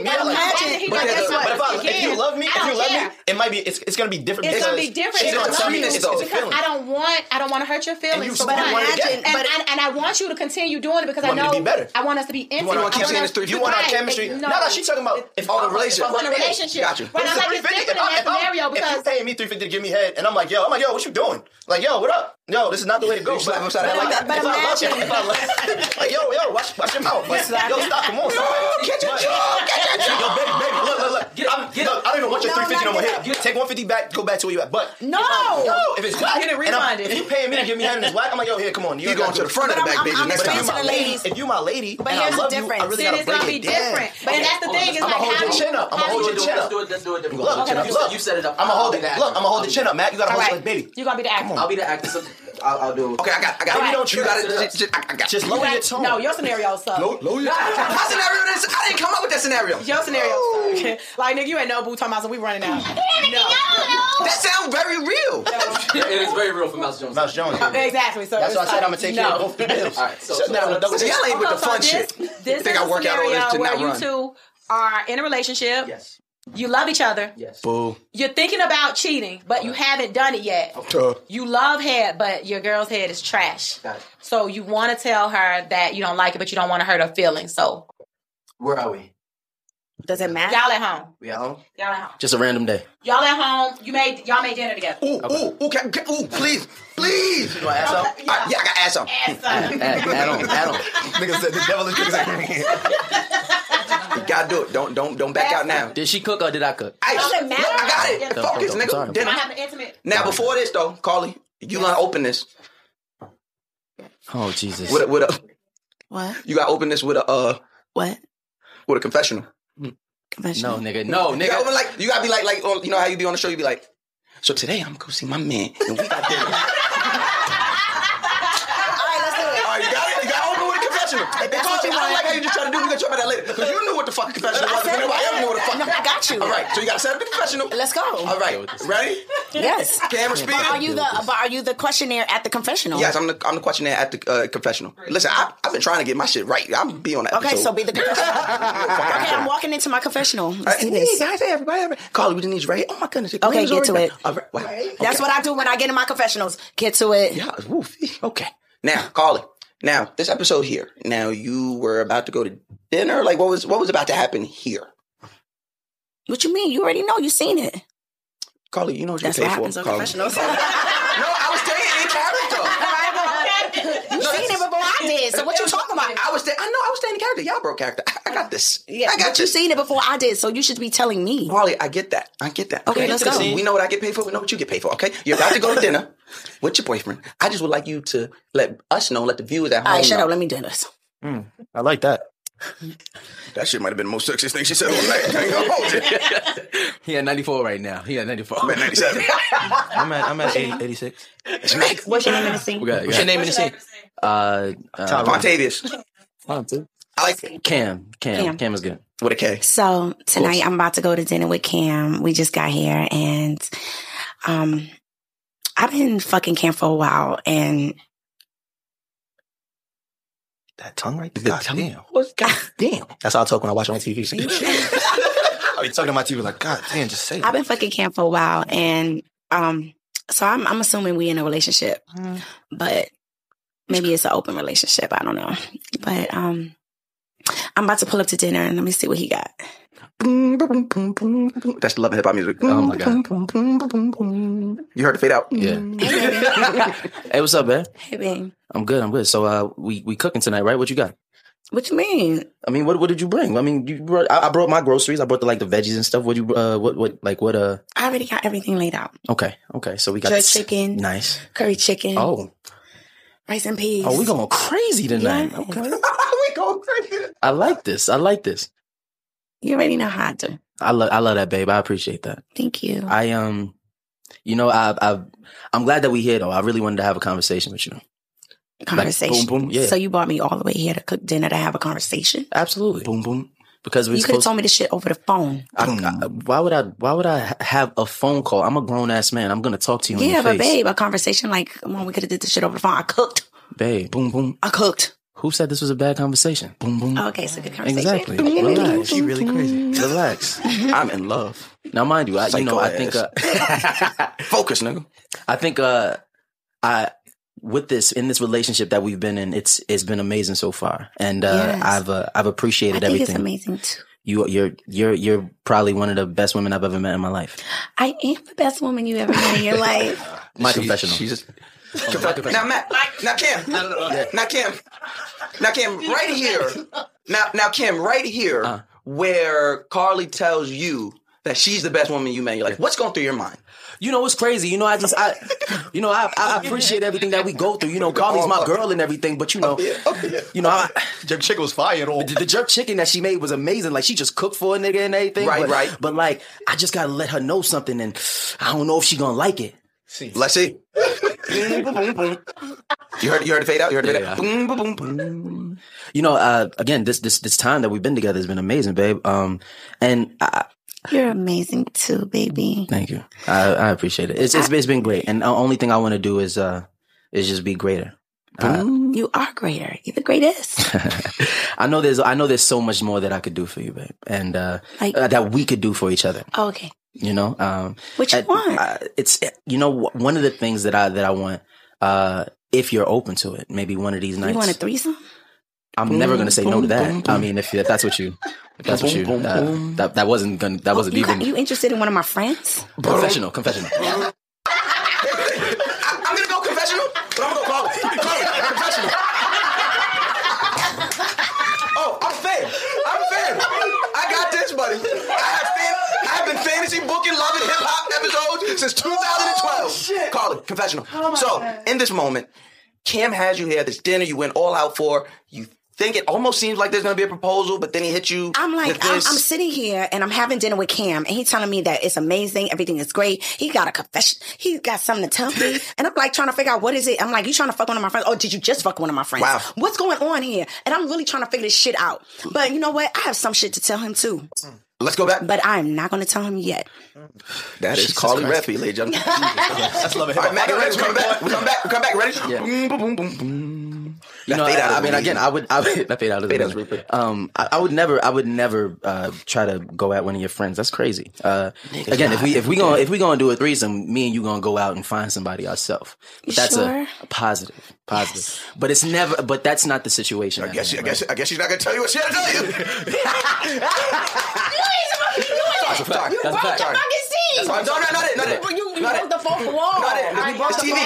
If you love me, it might be. It's gonna be different. It's gonna be different. Because I don't want to hurt your feelings. But imagine, and I want you to continue doing it because I know I want us to be intimate. You want our chemistry? No, she's talking about if all the relationship. On a relationship. Got you. Right, I'm like, it's different in that scenario because if you paying me $350 to give me head, and I'm like, yo, what you doing? Like, yo, what up? Yo, this is not the way to go. But imagine, like, yo, watch your mouth. Yo, stop, come on, stop. Get your job. Yo, baby, look. I don't even want your $350 no more. Here, take $150 back, go back to where you at. But if it's whack, if you paying me to give me head and it's whack, I'm like, yo, here, come on. You going to the front of the back, bitch. Next time. If you my lady, but here's the difference. I really gotta break it down. But that's the thing. I'm gonna hold your chin up. Let's do it different. Look, you set it up. I'm gonna hold the chin up, Matt. You gotta hold it like baby. You gotta be the actor. I'll be the actor. I'll do it. Okay, I got it. You got just lower your tone. No, your scenario sucks. Lower your tone. My scenario is, I didn't come up with that scenario. Your scenario sucks. Like, nigga, you ain't no boo talking about some we running out. No. That sounds very real. It is very real for Mouse Jones. Mouse Jones. Exactly. So that's why I said I'm gonna take care of both the bills. All right. So y'all ain't with the fun shit. This think I work out all this to not run. You two are in a relationship. Yes. You love each other. Yes. Boo. You're thinking about cheating, but you haven't done it yet. You love head, but your girl's head is trash. Got it. So you want to tell her that you don't like it, but you don't want to hurt her feelings. So where are we? Does it matter? Y'all at home. We at home? Y'all at home. Just a random day. Y'all at home. Y'all made dinner together. Ooh, please. You want ass up? Yeah, I got ass up. Add on. Nigga said the devil is cooking. You gotta do it. Don't back out now. Did she cook or did I cook? Doesn't matter. I got it. Focus, nigga. Dinner. Have an intimate. Now, before this though, Carly, you gonna open this? Oh Jesus! With a what? You gotta open this with a what? With a confessional. Confessional. No, nigga. You gotta, like, you gotta be like you know how you be on the show. You be like, so today I'm gonna go see my man, and we got dinner. You got it? You got to open with a confessional. I don't like how you just try to do it. We're going to talk about that later. Because you knew what the fucking confessional was. Nobody else knew what the fuck. No, I got you. All right. So you got to set up the confessional. Let's go. All right. Ready? Yes. Camera speed. Are you the questionnaire at the confessional? Yes, I'm the questionnaire at the confessional. Listen, I've been trying to get my shit right. I'm be on that episode. Okay, so be the confessional. Okay, I'm walking into my confessional. Let's do this. Hey, guys, hey, everybody. Carly, we didn't need you right. Oh, my goodness. Okay, get to it. All right. Wow. That's what I do when I get in my confessionals. Get to it. Yeah. Okay. Now, Carly. Now, this episode here. Now, you were about to go to dinner. Like, what was about to happen here? What you mean? You already know. You seen it. Carly, you know what you paid for. That's what happens on confessionals. No, I was staying in character. You seen it before I did. So what you talking about? I was staying in character. Y'all broke character. I got this. Yeah, I got but you seen it before I did. So you should be telling me. Carly, I get that. Okay, let's go. We know what I get paid for. We know what you get paid for. Okay, you're about to go to dinner. with your boyfriend. I just would like you to let us know, let the viewers at home All right, shut know. up. Let me do this. I like that. That shit might have been the most sexiest thing she said all night. I ain't gonna hold you. He at 94 right now. He at 94. I'm at 97. I'm at 86. What's your name in the scene? What's your name in the scene? Fontavious. I like it. Cam is good. With a K. So tonight I'm about to go to dinner with Cam. We just got here, and I've been fucking Cam for a while, and That tongue right there. God damn. God damn. That's how I talk when I watch on TV. I be talking to my TV like, God damn, just say it. I've been fucking Cam for a while, and so I'm assuming we in a relationship, but maybe it's an open relationship. I don't know, but I'm about to pull up to dinner and let me see what he got. That's the Love and Hip Hop music. Oh my God. You heard the fade out? Yeah. Hey, what's up, man? Hey, babe. I'm good. So we cooking tonight, right? What you got? What you mean? I mean, what did you bring? I mean, I brought my groceries. I brought the veggies and stuff. What I already got everything laid out. Okay. So we got jerk chicken. Nice. Curry chicken. Oh. Rice and peas. Oh, we going crazy tonight. Yes. Okay. We going crazy. I like this. You already know how to. I love that, babe. I appreciate that. Thank you. I'm glad that we here though. I really wanted to have a conversation with you. Conversation. Like, boom, boom, yeah. So you brought me all the way here to cook dinner to have a conversation? Absolutely. Boom, boom. Because you could have told me this shit over the phone. Why would I have a phone call? I'm a grown ass man. I'm gonna talk to you in your face. Yeah, but babe, a conversation like, come on, we could have did this shit over the phone. I cooked. Babe, boom, boom. I cooked. Who said this was a bad conversation? Boom, boom. Okay, so good conversation. Exactly. Relax. She really crazy. Relax. I'm in love. Now, mind you, I think focus, nigga. I think in this relationship that we've been in, it's been amazing so far, and yes. I've appreciated everything. It's amazing too. You're probably one of the best women I've ever met in my life. I am the best woman you ever met in your life. My confessional. She's just. Now, Matt. Now, Cam. Now, Cam. Right here. Now, Cam. Right here, where Carly tells you that she's the best woman you met in your life. What's going through your mind? You know, it's crazy. I appreciate everything that we go through. Carly's my girl and everything, but jerk chicken was fire. The jerk chicken that she made was amazing. Like, she just cooked for a nigga and everything. Right. But like, I just gotta let her know something, and I don't know if she gonna like it. Let's see. You heard the fade out? You heard the fade out? Boom, boom, boom, boom. Again, this time that we've been together has been amazing, babe. You're amazing too, baby. Thank you. I appreciate it. It's been great, and the only thing I want to do is just be greater. You are greater. You're the greatest. I know there's so much more that I could do for you, babe, and that we could do for each other. Oh, okay. What you want? It's one of the things that I want. If you're open to it, maybe one of these nights. You want a threesome? I'm never gonna say no to that. I mean, if that's what you, that wasn't even. You interested in one of my friends? Confessional. I'm gonna go confessional, but I'm gonna go call it confessional. Oh, I'm fair. I got this, buddy. I've been fantasy booking Love and Hip Hop episodes since 2012. Call it confessional. So in this moment, Cam has you here. This dinner you went all out for. You think it almost seems like there's going to be a proposal, but then he hits you. I'm sitting here and I'm having dinner with Cam, and he's telling me that it's amazing, everything is great. He got a confession. He got something to tell me, and I'm like trying to figure out what is it. I'm like, you trying to fuck one of my friends? Oh, did you just fuck one of my friends? Wow. What's going on here? And I'm really trying to figure this shit out. But you know what? I have some shit to tell him too. Let's go back. But I'm not going to tell him yet. That is Carly Redfield, ladies and gentlemen. That's love it. All right, Matt, ready? We come back. Ready? Yeah. Boom, boom, boom, boom, boom. I mean, again, I would that fade out of the I would never try to go at one of your friends. That's crazy. Again, if we gonna do a threesome, me and you gonna go out and find somebody ourselves. That's a positive. Yes. But it's never. But that's not the situation. I guess she's not gonna tell you what she had to tell you. You broke the fucking scene. Not it. You broke the fourth wall. It's TV.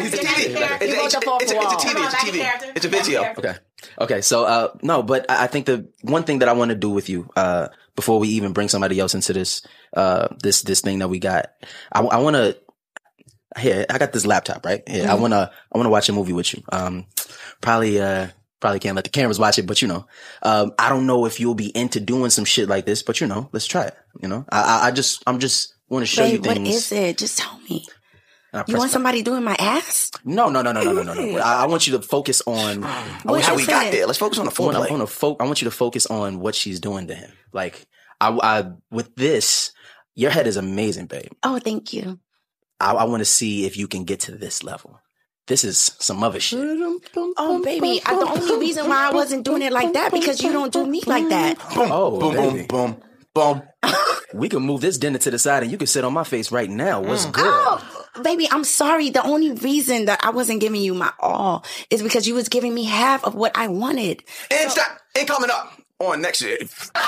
It's a video. Okay. So, no, but I think the one thing that I want to do with you, before we even bring somebody else into this thing that we got, I want to, here, I got this laptop, right? Here, I wanna watch a movie with you. Probably can't let the cameras watch it, but I don't know if you'll be into doing some shit like this, but let's try it. I'm just want to show you things. What is it? Just tell me. You want somebody doing my ass? No. I want you to focus on how we got there. Let's focus on the foreplay. I want you to focus on what she's doing to him. Like, I with this, your head is amazing, babe. Oh, thank you. I want to see if you can get to this level. This is some other shit. Oh, baby, the only reason why I wasn't doing it like that because you don't do me like that. Boom. We can move this dinner to the side and you can sit on my face right now. What's good? Oh, baby, I'm sorry. The only reason that I wasn't giving you my all is because you was giving me half of what I wanted. And stop. And coming up on next year.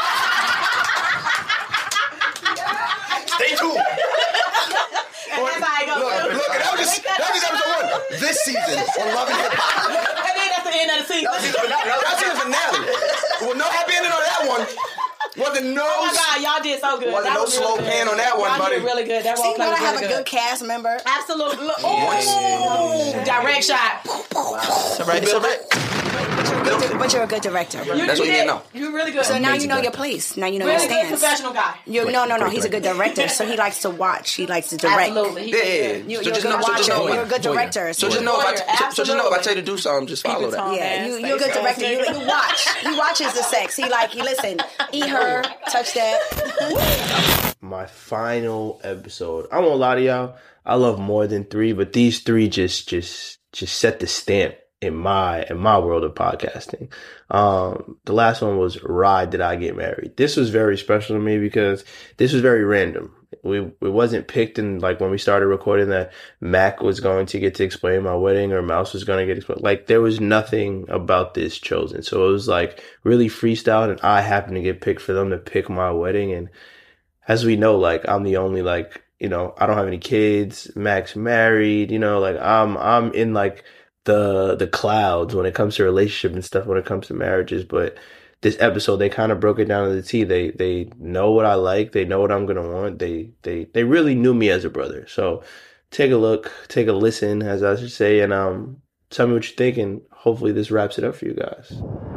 Stay tuned. That's how I go. Look, that was just episode 1. This season on Love and Hip Hop. And then that's the end of the season. That's the finale. Well, no happy ending on that one. Wasn't no. Oh my God, y'all did so good. Wasn't no slow pan on that one, buddy. Y'all did really good. That See, role play was have really a good cast member. Absolutely. Oh, direct shot. It's all right. But you're a good director. That's what you need to know. You're really good. So now you know your place. Now you know your really good stance. professional guy. No. He's a good director, so he likes to watch. He likes to direct. Absolutely. You're a good watcher. You're a good director. So just know if I tell you to do something, just follow that. Yeah, you're a good director. You watch. He watches the sex. He listen, eat her, touch that. My final episode. I won't lie to y'all. I love more than 3, but these 3 just set the stamp in my world of podcasting. The last one was Ride Did I Get Married? This was very special to me because this was very random. It wasn't picked in like when we started recording that Mac was going to get to explain my wedding or Mouse was going to get explained. Like there was nothing about this chosen. So it was like really freestyle and I happened to get picked for them to pick my wedding. And as we know, like I'm the only I don't have any kids. Mac's married, like I'm in like the clouds when it comes to relationship and stuff, when it comes to marriages. But this episode, they kind of broke it down to the T. They know what I like. They know what I'm going to want. They really knew me as a brother. So take a look, take a listen, as I should say, and tell me what you think. And hopefully this wraps it up for you guys.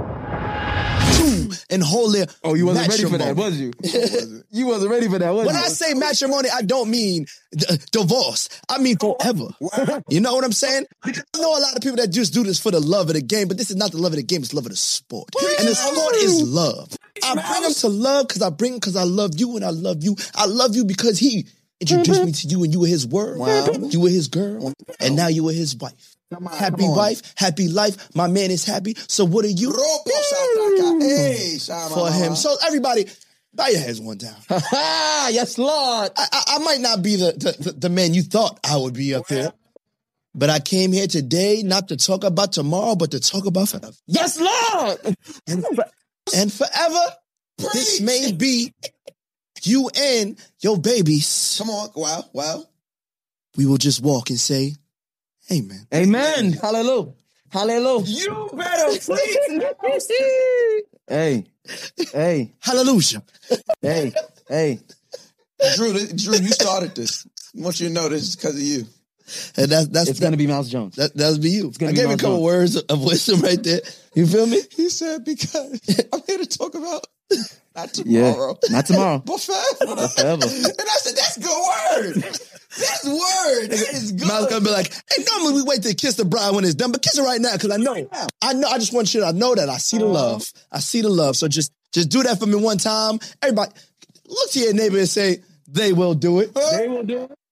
And hold it. Oh, you wasn't ready for that, was you? You wasn't ready for that, was you? When I say matrimony, I don't mean divorce. I mean forever. You know what I'm saying? I know a lot of people that just do this for the love of the game, but this is not the love of the game, it's love of the sport. And the sport is love. I bring them to love because I love you and I love you. I love you because he introduced me to you and you were his word. Wow. You were his girl. And now you were his wife. Happy wife, happy life. My man is happy. So what are you? For him. So everybody, bow your heads one time. Yes, Lord. I might not be the man you thought I would be up there. But I came here today not to talk about tomorrow, but to talk about forever. Yes, Lord. And forever, this may be you and your babies. Come on. Wow. We will just walk and say, amen. Amen. Hallelujah. Hallelujah. You better preach. Hey. Hallelujah. Hey. Drew, you started this. I want you to know this is because of you. And it's going to be Mouse Jones. That'll be you. I gave you a couple words of wisdom right there. You feel me? He said, because I'm here to talk about not tomorrow. Yeah, not tomorrow. But forever. And I said, that's good word. That's word. That is good. Mouse gonna be like, hey, normally we wait to kiss the bride when it's done, but kiss her right now because I know. I just want you to know that I see the love. I see the love. So just do that for me one time. Everybody, look to your neighbor and say, they will do it. They will do it.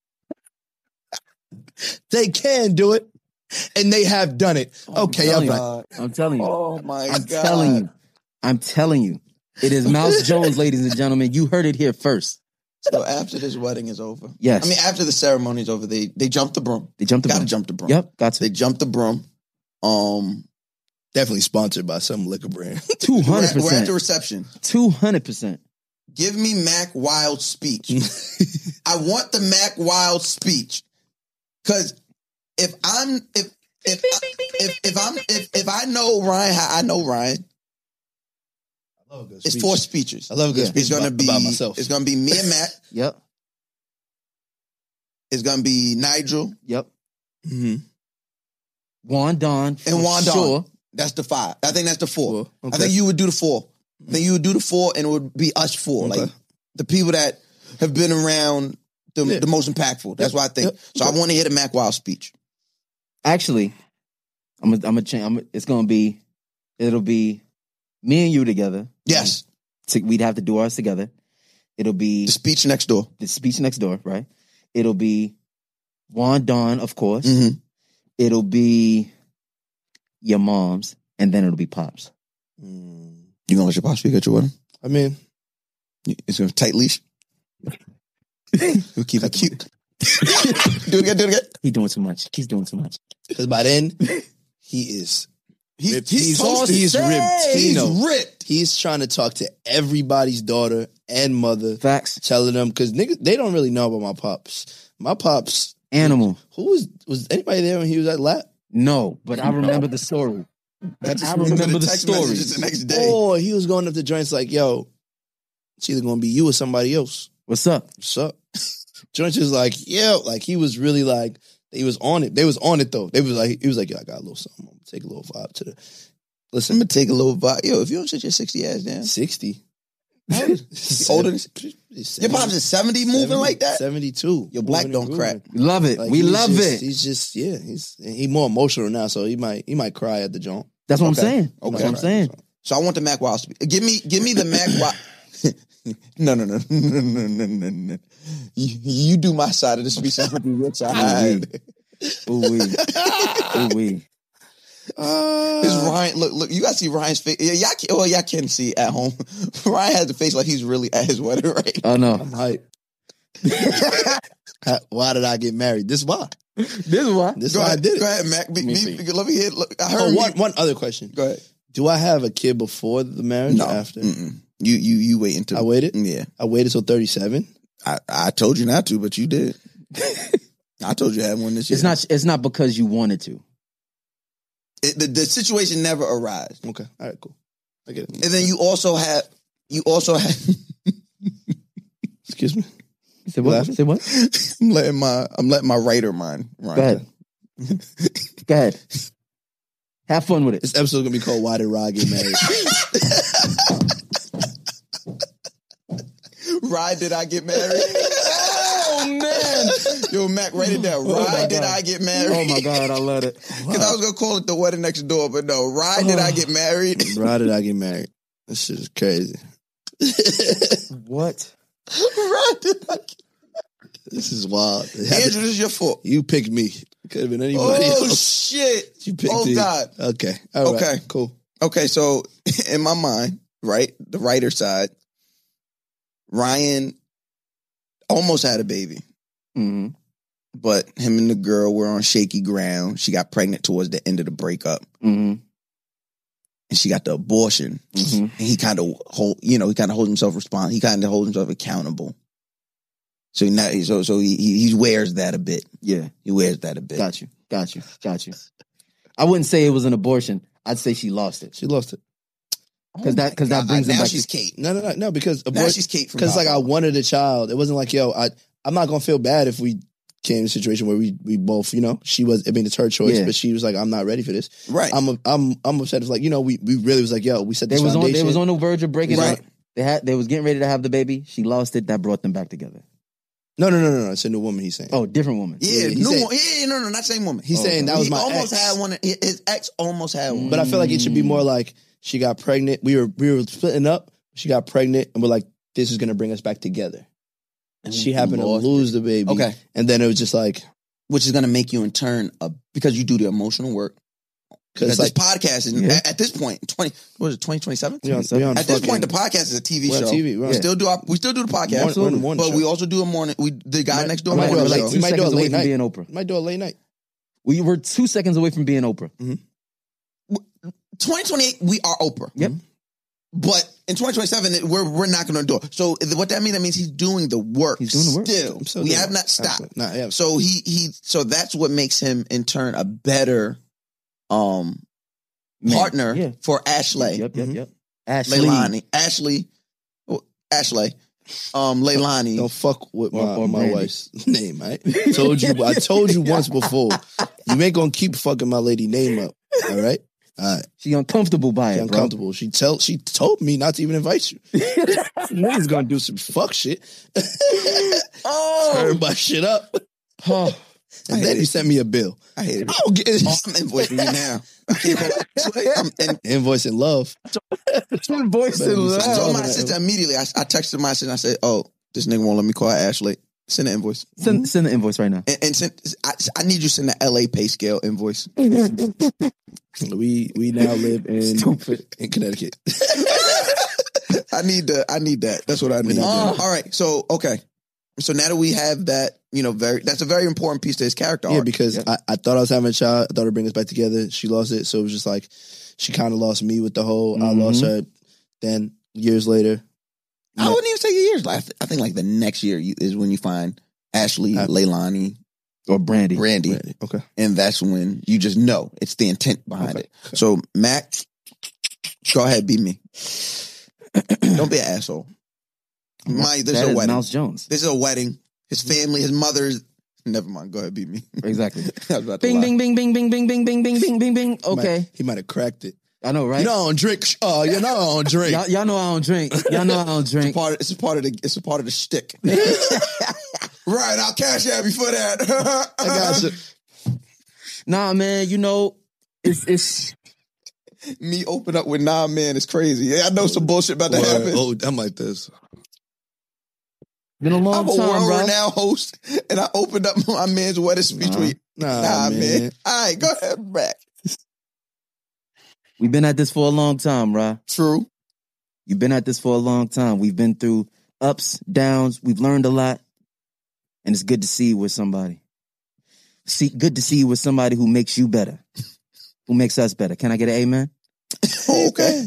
They can do it. And they have done it. Okay, I'm telling you. Oh my God. I'm telling you. It is Mouse Jones, ladies and gentlemen. You heard it here first. So after this wedding is over. Yes. I mean, after the ceremony is over, they jump the broom. Gotta jump the broom. Yep, got to. They jump the broom. Definitely sponsored by some liquor brand. 200%. We're at the reception. 200%. Give me Mac Wild speech. I want the Mac Wild speech. Cause if I know Ryan, how I know Ryan, it's 4 speeches. I love a good speech about myself. It's gonna be me and Mac. Yep. is going to be Nigel. Yep. Mm-hmm. Juan Don. And Juan Don. Sure. That's the 5. I think that's the 4. Okay. I think you would do the 4. I think you would do the 4 and it would be us 4. Okay. Like the people that have been around the most impactful. That's what I think. So I want to hear the Mac Wild speech. Actually, I'm gonna change. It'll be me and you together. Yes. We'd have to do ours together. It'll be the speech next door. The speech next door, right? It'll be Juan Don, of course. Mm-hmm. It'll be your mom's, and then it'll be Pops. You gonna let your Pops speak at your wedding? I mean, it's gonna tight leash. We'll keep it cute. Do it again. He's doing too much. He's doing too much. Because by then, he is. He's ripped. ripped. He's ripped. He's trying to talk to everybody's daughter and mother. Facts. Telling them, because niggas, they don't really know about my pops. My pops. Animal. Who was anybody there when he was at lap? No, but I remember the story. I remember the story. The next day. Oh, he was going up to joints like, yo, it's either going to be you or somebody else. What's up? What's up? Joints was like, yeah, like he was really like, he was on it. They was on it though. He was like, yo, I got a little something. I'm gonna take a little vibe to the. Listen, I'm gonna take a little vibe. Yo, if you don't sit your 60 ass down, 60. Older than your pops is 70 moving like that. 72. Your black don't crack. Love it. Like, we love it. He's just he's more emotional now, so he might cry at the joint. That's what I'm saying. Okay. That's what I'm saying. So I want the Mac Wild speech. Give me the Mac Wild. No. You do my side of the speech. I'm gonna do your side. Ooh-wee. This Ryan, look, you gotta see Ryan's face. Yeah, y'all can't see it at home. Ryan has the face like he's really at his wedding right now. Oh no. I'm hyped. Why did I get married? This is why. This is why. This is why I did it. Go ahead, Mac. Let me hear. Look, I heard one other question. Go ahead. Do I have a kid before the marriage or after? You wait until I waited? Yeah. I waited till 37. I told you not to, but you did. I told you I had one this year. It's not because you wanted to. The situation never arose. Okay. All right, cool. I get it. And then you also had Excuse me? Say what? Say what? I'm letting my writer mind run. Go ahead. Go ahead. Have fun with it. This episode's gonna be called Why Did Rod Get Married? Why did I get married? Oh man. Yo, Mac, write it down. Why did I get married? Oh my God, I love it. Because I was gonna call it the wedding next door, but no. Why did I get married? Why did I get married? This shit is crazy. What? Why did I get This is wild. Andrew, this is your fault. You picked me. It could have been anybody else. Oh shit. You picked Oh me. God. Okay. All right. Okay. Cool. Okay, so in my mind, right, the writer side, Ryan almost had a baby. Mm-hmm. But him and the girl were on shaky ground. She got pregnant towards the end of the breakup. Mm-hmm. And she got the abortion. Mm-hmm. And he kind of holds himself responsible. He kind of holds himself accountable. So now, he wears that a bit. Yeah. He wears that a bit. Got you. I wouldn't say it was an abortion. I'd say she lost it. She lost it. Because that brings him now back. she's Kate. No, because Now she's Kate from because like I Pop-Up. wanted a child. It wasn't like, yo, I'm not gonna feel bad if we came in a situation where we both, it's her choice, Yeah. but she was like, I'm not ready for this. Right. I'm upset. It's like, we really was like, yo, we set this foundation. They was on the verge of breaking Right. up. They was getting ready to have the baby. She lost it. That brought them back together. No. It's a new woman. He's saying. Oh, different woman. Yeah, he's saying- no, not same woman. He's saying that was my almost ex. had one. His ex almost had one. But I feel like it should be more like she got pregnant. We were splitting up. She got pregnant, and we're like, this is gonna bring us back together. And she happened to Lost lose the baby. Okay. And then it was just like, which is going to make you in turn because you do the emotional work. Because this podcast is at this point 2027. We on At this point, the podcast is a TV we're show. on TV, right. We still do the podcast, Morning but show. we also do a morning. The guy next door might do morning it like show. two We might do a seconds away late from night. being Oprah. Might do a late night. We were 2 seconds away from being Oprah. 2028, we are Oprah. Yep. But in 2027, we're knocking on the door. So what that means? That means he's doing the work. He's doing the work. Still, I'm still we doing have it. not stopped. Absolutely. Nah, yeah. So so that's what makes him in turn a better partner Yeah. for Ashley. Yep. Ashley. Leilani. Ashley. Leilani. Don't fuck with my wife's name, right? I told you once before. You ain't gonna keep fucking my lady name up, all right? All right. She uncomfortable by it, uncomfortable. Bro. She told me not to even invite you. Niggas gonna do some fuck shit. Turn my shit up. Oh. And then he sent me a bill. I hate it. I'm invoicing you now. I'm invoicing love. Invoicing love. I told my sister immediately. I texted my sister and I said, "Oh, this nigga won't let me call Ashley. Send the invoice. Send the invoice right now. And I need you to send the LA pay scale invoice." We now live in Connecticut. I need that. That's what I need. All right. So okay. So now that we have that, that's a very important piece to his character arc. Yeah, because I thought I was having a child. I thought it'd bring us back together. She lost it. So it was just like, she kind of lost me with the whole, I lost her. Then years later. I wouldn't even say years. I think like the next year is when you find Ashley, Leilani. Or Brandy. Okay. And that's when you just know it's the intent behind it. Okay. So Mac, go ahead, be me. Don't be an asshole. This is a wedding. Mouse Jones. This is a wedding. His family, his mother's. Never mind. Go ahead, beat me. Exactly. Bing, bing, bing, bing, bing, bing, bing, bing, bing, bing, bing, bing. Okay. He might have cracked it. I know, right? You know I don't drink. Oh, you know I don't drink. Y'all know I don't drink. Y'all know I don't drink. It's a part of the shtick. Right. I'll cash at you for that. I got you. Nah, man. It's. Me open up with nah, man. It's crazy. Yeah, I know some bullshit about to happen. Oh, I'm like this. Been a long time, bro. I'm a world-renowned host, and I opened up my man's wedding speech with, nah, man. All right, go ahead, back. We've been at this for a long time, Ra. True. You've been at this for a long time. We've been through ups, downs. We've learned a lot, and it's good to see you with somebody. Good to see you with somebody who makes you better, who makes us better. Can I get an amen? Okay.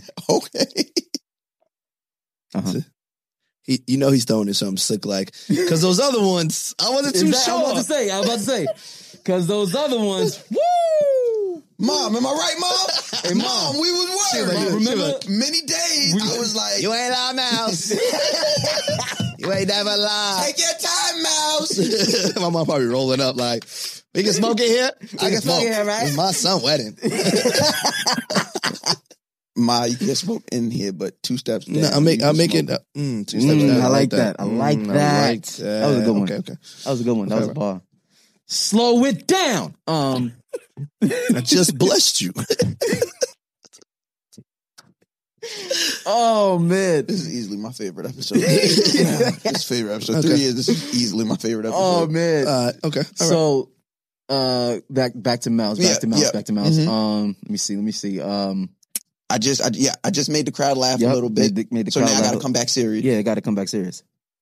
Uh-huh. He's throwing in something slick like, because those other ones, I wasn't too sure. I was about to say, because those other ones, woo! Mom, am I right, Mom? Hey, Mom, we was worried. Remember, many days I was like, you ain't lied, Mouse. You ain't never lied. Take your time, Mouse. My mom probably rolling up like, we can smoke it here? I can smoke it here, right? It's my son's wedding. Ma, you can smoke in here, but 2 steps down. No, I'm making 2 steps down. I like that. I like that. That was a good one. Okay. That was a good one. That was a bar. Slow it down. I just blessed you. Oh, man. This is easily my favorite episode. This favorite episode. Okay. 3 years, this is easily my favorite episode. Oh, man. Okay. So, back to Mouse. Back to Mouse. Mm-hmm. Let me see. I just made the crowd laugh a little bit. Made the so crowd now I laugh. gotta come back serious. Yeah, I gotta come back serious.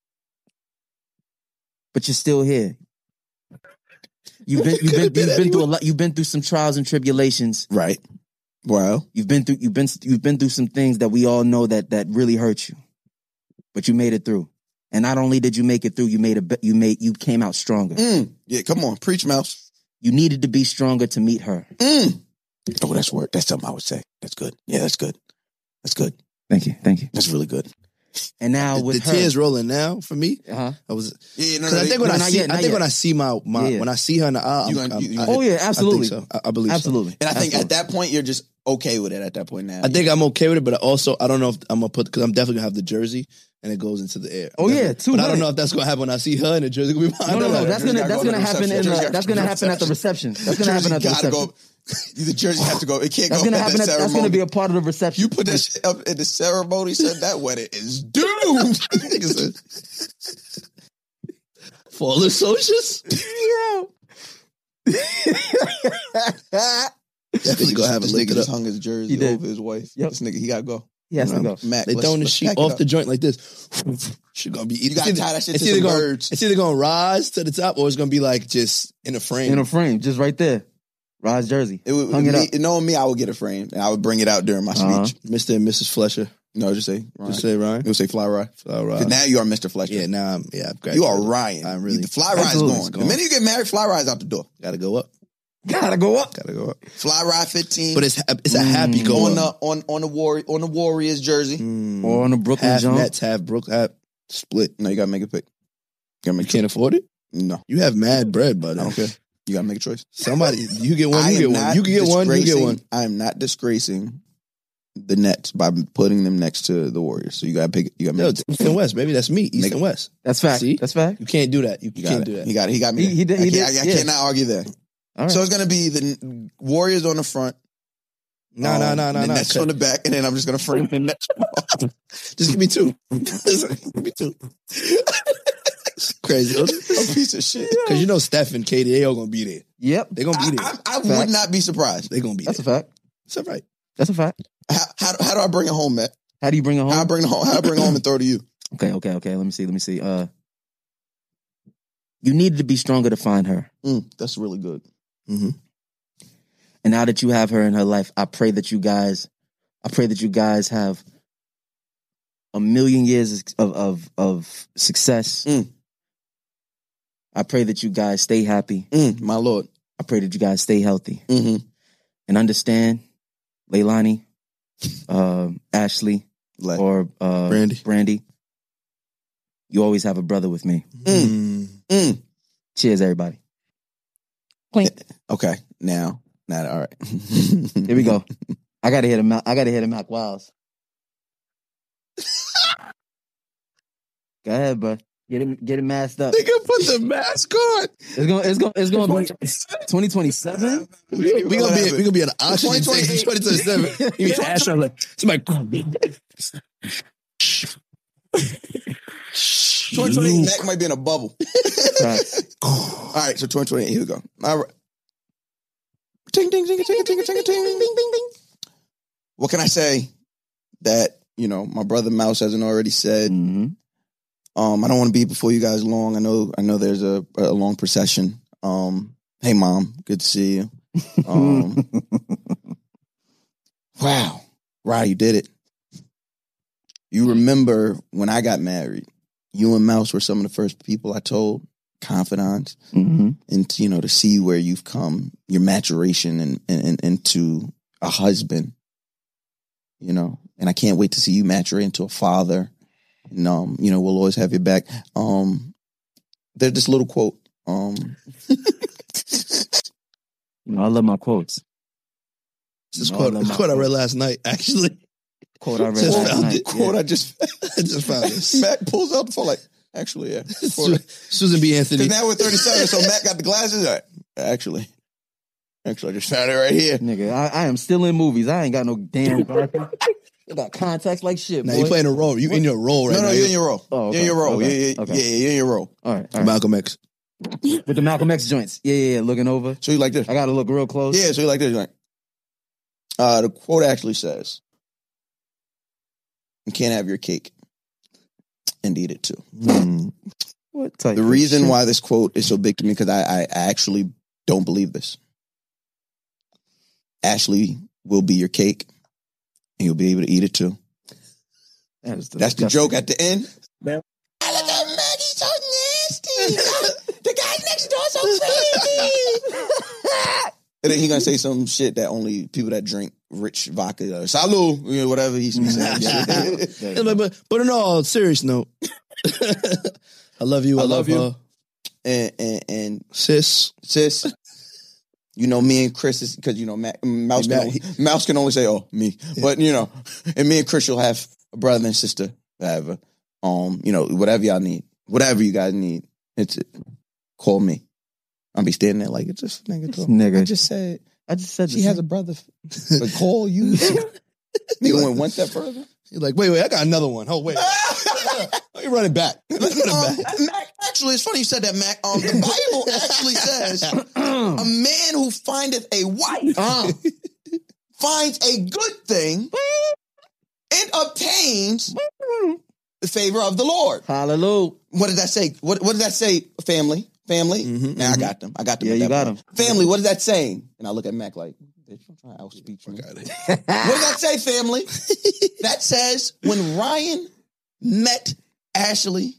But you're still here. You've been through a lot. You've been through some trials and tribulations. Right. Well, you've been through some things that we all know that really hurt you. But you made it through. And not only did you make it through, you came out stronger. Yeah, come on, preach, Mouse. You needed to be stronger to meet her. Oh, that's word. That's something I would say. That's good. Yeah, that's good. That's good. Thank you. That's really good. And now with the tears rolling now for me. I was. Yeah, no, I think when I see my when I see her in the aisle, oh yeah, absolutely. I think so. I believe absolutely. So. And I think at that point you're just okay with it. At that point now, I think I'm okay with it, but also I don't know if I'm gonna put because I'm definitely gonna have the jersey and it goes into the air. Oh yeah, but I don't know if that's gonna happen when I see her and the jersey gonna be behind her. No, that's gonna happen at the reception. That's gonna happen at the reception. The jersey has to go. It can't that's go. Gonna happen that's going to be a part of the reception. You put that shit up in the ceremony. Said that wedding is doomed. Fallen soldiers. Definitely gonna have a lick. Just hung his jersey over his wife. Yep. This nigga, he gotta go. He has to go. Mac, they throwing the sheet off the joint like this. She gonna be. You gotta tie that shit to some birds. It's either gonna rise to the top or it's gonna be like just in a frame. In a frame, just right there. Rise jersey. Knowing me, I would get a frame and I would bring it out during my speech. Mr. and Mrs. Fletcher. No, just say Ryan. Just say Ryan. It would say Fly Rye. Fly Rye. Now you are Mr. Fletcher. Yeah, now I'm graduated. You are Ryan. I'm really. The Fly Rye is gone. The minute you get married, Fly Rye is out the door. Gotta go up. Gotta go up. Fly Rye 15. But it's a happy go on the Warriors jersey. Or on the Brooklyn half Jones. Nets, half Split. No, you gotta make a pick. You can't afford it? No. You have mad bread, buddy. I don't care. You gotta make a choice. Somebody, you get one, you get one. You can get one, you get one. I am not disgracing the Nets by putting them next to the Warriors. So you gotta pick. You gotta make East and West, baby. That's me. East and West. That's fact. See? That's fact. You can't do that. You can't do that. He got me. He did. I cannot argue there. All right. So it's gonna be the Warriors on the front. No. The Nets on the back, and then I'm just gonna frame the Nets. Just give me two. Give me two. Crazy. A piece of shit. Because you know Steph and KD, they all gonna be there. Yep. They're gonna be there. I would not be surprised. They're gonna be That's there. a fact. That's all right. That's a fact. How do I bring it home, Matt? How do you bring it home? How I bring it home and throw to you? Okay. Let me see. You needed to be stronger to find her. That's really good. Mm-hmm. And now that you have her in her life, I pray that you guys have a million years of success. I pray that you guys stay happy. My Lord. I pray that you guys stay healthy. Mm-hmm. And understand, Leilani, Ashley, or Brandy, you always have a brother with me. Cheers, everybody. Clink. Okay, now, all right. Here we go. I gotta hit a Mac Wiles. Go ahead, bro. Get it masked up. They can put the mask on. It's gonna be 2027. We gonna be at an auction in 2027. You need to ask her like somebody. 2028 Mac might be in a bubble. All right, so 2028. Here we go. All right. Ting ting ting ting ting ting ting ting ting ting. What can I say that my brother Mouse hasn't already said? Mm-hmm. I don't want to be before you guys long. I know there's a long procession. Hey Mom, good to see you. Wow. Rod, you did it. You remember when I got married, you and Mouse were some of the first people I told, confidants, and to see where you've come, your maturation and into a husband, and I can't wait to see you maturate into a father. And, we'll always have your back. There's this little quote. I love my quotes. This quote I read last night, actually. Quote I read last night. Quote I just found this. Matt pulls out the phone like, actually, yeah. Susan B. Anthony. Because now we're 37, so Matt got the glasses. Right. Actually, I just found it right here. Nigga, I am still in movies. I ain't got no damn glasses. You got contacts like shit, boy. Now you playing a role. You in your role right now. No, you're in your role. Oh, okay. You're in your role. Okay. Yeah, you're in your role. All right. Malcolm X. With the Malcolm X joints. Yeah, looking over. So you like this? I got to look real close. Yeah, so you like this. Like, the quote actually says, you can't have your cake and eat it too. What type The reason why this quote is so big to me, because I actually don't believe this. Ashley will be your cake, and you'll be able to eat it too. That's the joke at the end. I look at Maggie so nasty. The guy next door so crazy. And then he's going to say some shit that only people that drink rich vodka, salud, whatever he's saying. But in all serious note, I love you. I love you. And sis. Me and Chris, because Mouse can only say, "Oh, me," but and me and Chris will have a brother and sister, whatever. Whatever y'all need, whatever you guys need, call me. I'll be standing there like it's just nigga. I just said she has a brother, but call you. You went one step further. You're like, wait, I got another one. Oh wait, let me run it back. Mac, actually, it's funny you said that, Mac. The Bible actually says a man who findeth a wife finds a good thing and obtains the favor of the Lord. Hallelujah. What did that say? What did that say? Family. Now I got them. Yeah, you got them. Family. What is that saying? And I look at Mac like, bitch, I'm trying to outspeak you. What does that say, family? That says when Ryan met Ashley,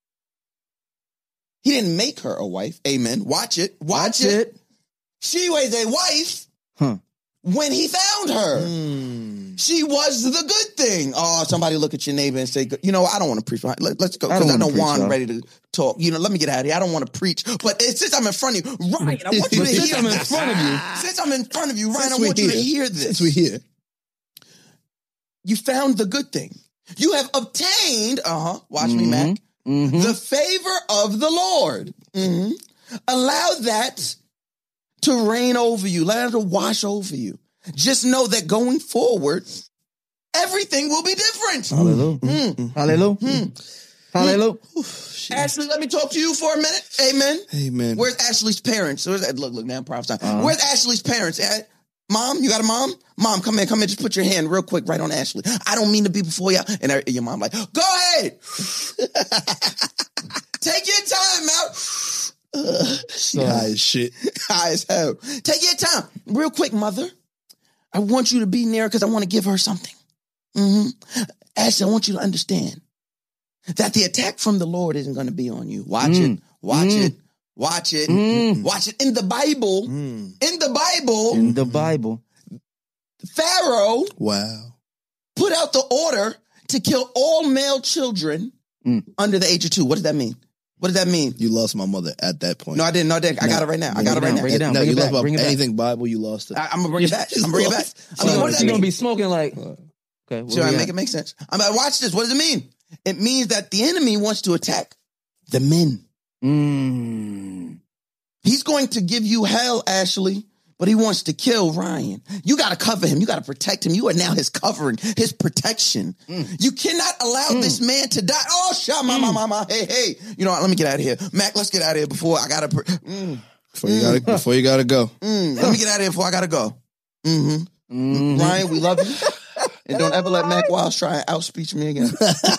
he didn't make her a wife. Amen. Watch it. Watch it. She was a wife when he found her. She was the good thing. Oh, somebody look at your neighbor and say, you know, I don't want to preach. Let's go. Because I know Juan ready to talk. You know, let me get out of here. I don't want to preach. But since I'm in front of you, Ryan, I want you to hear this. Since I'm in front of you, Ryan, I want you to hear this. Since we're here. You found the good thing. You have obtained, watch me, Mac, the favor of the Lord. Allow that to reign over you. Allow it to wash over you. Just know that going forward, everything will be different. Hallelujah. Hallelujah. Hallelujah. Ashley, let me talk to you for a minute. Amen. Amen. Where's Ashley's parents? Look, now I'm prophesying. Where's Ashley's parents? Mom, you got a mom? Mom, come in. Just put your hand real quick right on Ashley. I don't mean to be before you. And your mom like, go ahead. Take your time out. High as shit. High as hell. Take your time. Real quick, mother. I want you to be near because I want to give her something. Ashley, I want you to understand that the attack from the Lord isn't going to be on you. Watch it. Watch it. Watch it. Watch it. In the Bible. In the Bible. Pharaoh. Wow. Put out the order to kill all male children under the age of 2. What does that mean? What does that mean? You lost my mother at that point. No, I didn't. I got it right now. Bring it down. No, Bring you it lost back. about anything Bible, you lost it. I'm going to bring it back. I'm bringing it back. I mean, what does that mean? You're going to be smoking like... Okay. So I make it make sense. I'm like, watch this. What does it mean? It means that the enemy wants to attack the men. He's going to give you hell, Ashley, but he wants to kill Ryan. You got to cover him. You got to protect him. You are now his covering, his protection. You cannot allow this man to die. Oh, mama. Hey. You know what? Let me get out of here. Mac, let's get out of here before I got to... Before you got to go. Let me get out of here before I got to go. Ryan, we love you. And don't ever let Mac Wiles try and outspeech me again.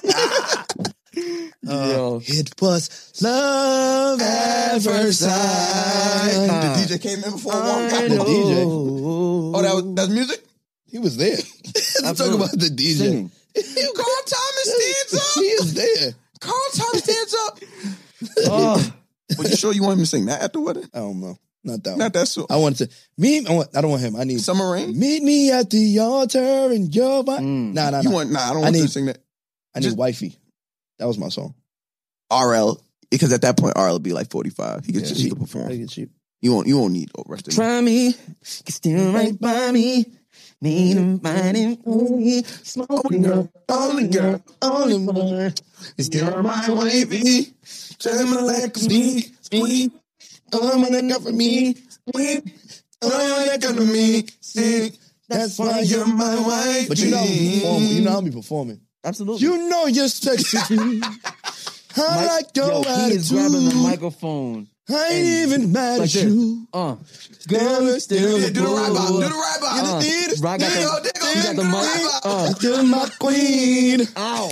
It was love at first sight. The DJ came in before one got the DJ. Oh, that's music? He was there. Let's talk about the DJ. Singing. Carl Thomas stands up. He is there. Carl Thomas stands up. But you sure you want him to sing that at the wedding? I don't know. Not that one. Not that song. I wanted to. I don't want him. I need Summer Rain. Meet me at the altar and your body. Nah. I don't want you to sing that. I need Wifey. That was my song. RL, because at that point RL would be like 45. He could perform. He could cheap. You won't need rest of Try me, still right by me. Mean and finding me. Smoking girl, only one. Still my wifey. Tell me like me, sweet. Oh, my neck for me, sweet. Oh, my neck for me, sweet. That's why you're my wife. But you know how me performing. Absolutely. You know you're sexy. I like your attitude. He is grabbing the microphone. I ain't even mad at you. Girl, still do the right bop. Do the right bop. Right got the mic. You're my queen. Ow.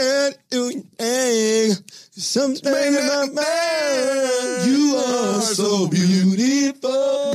And something about man. You are so beautiful.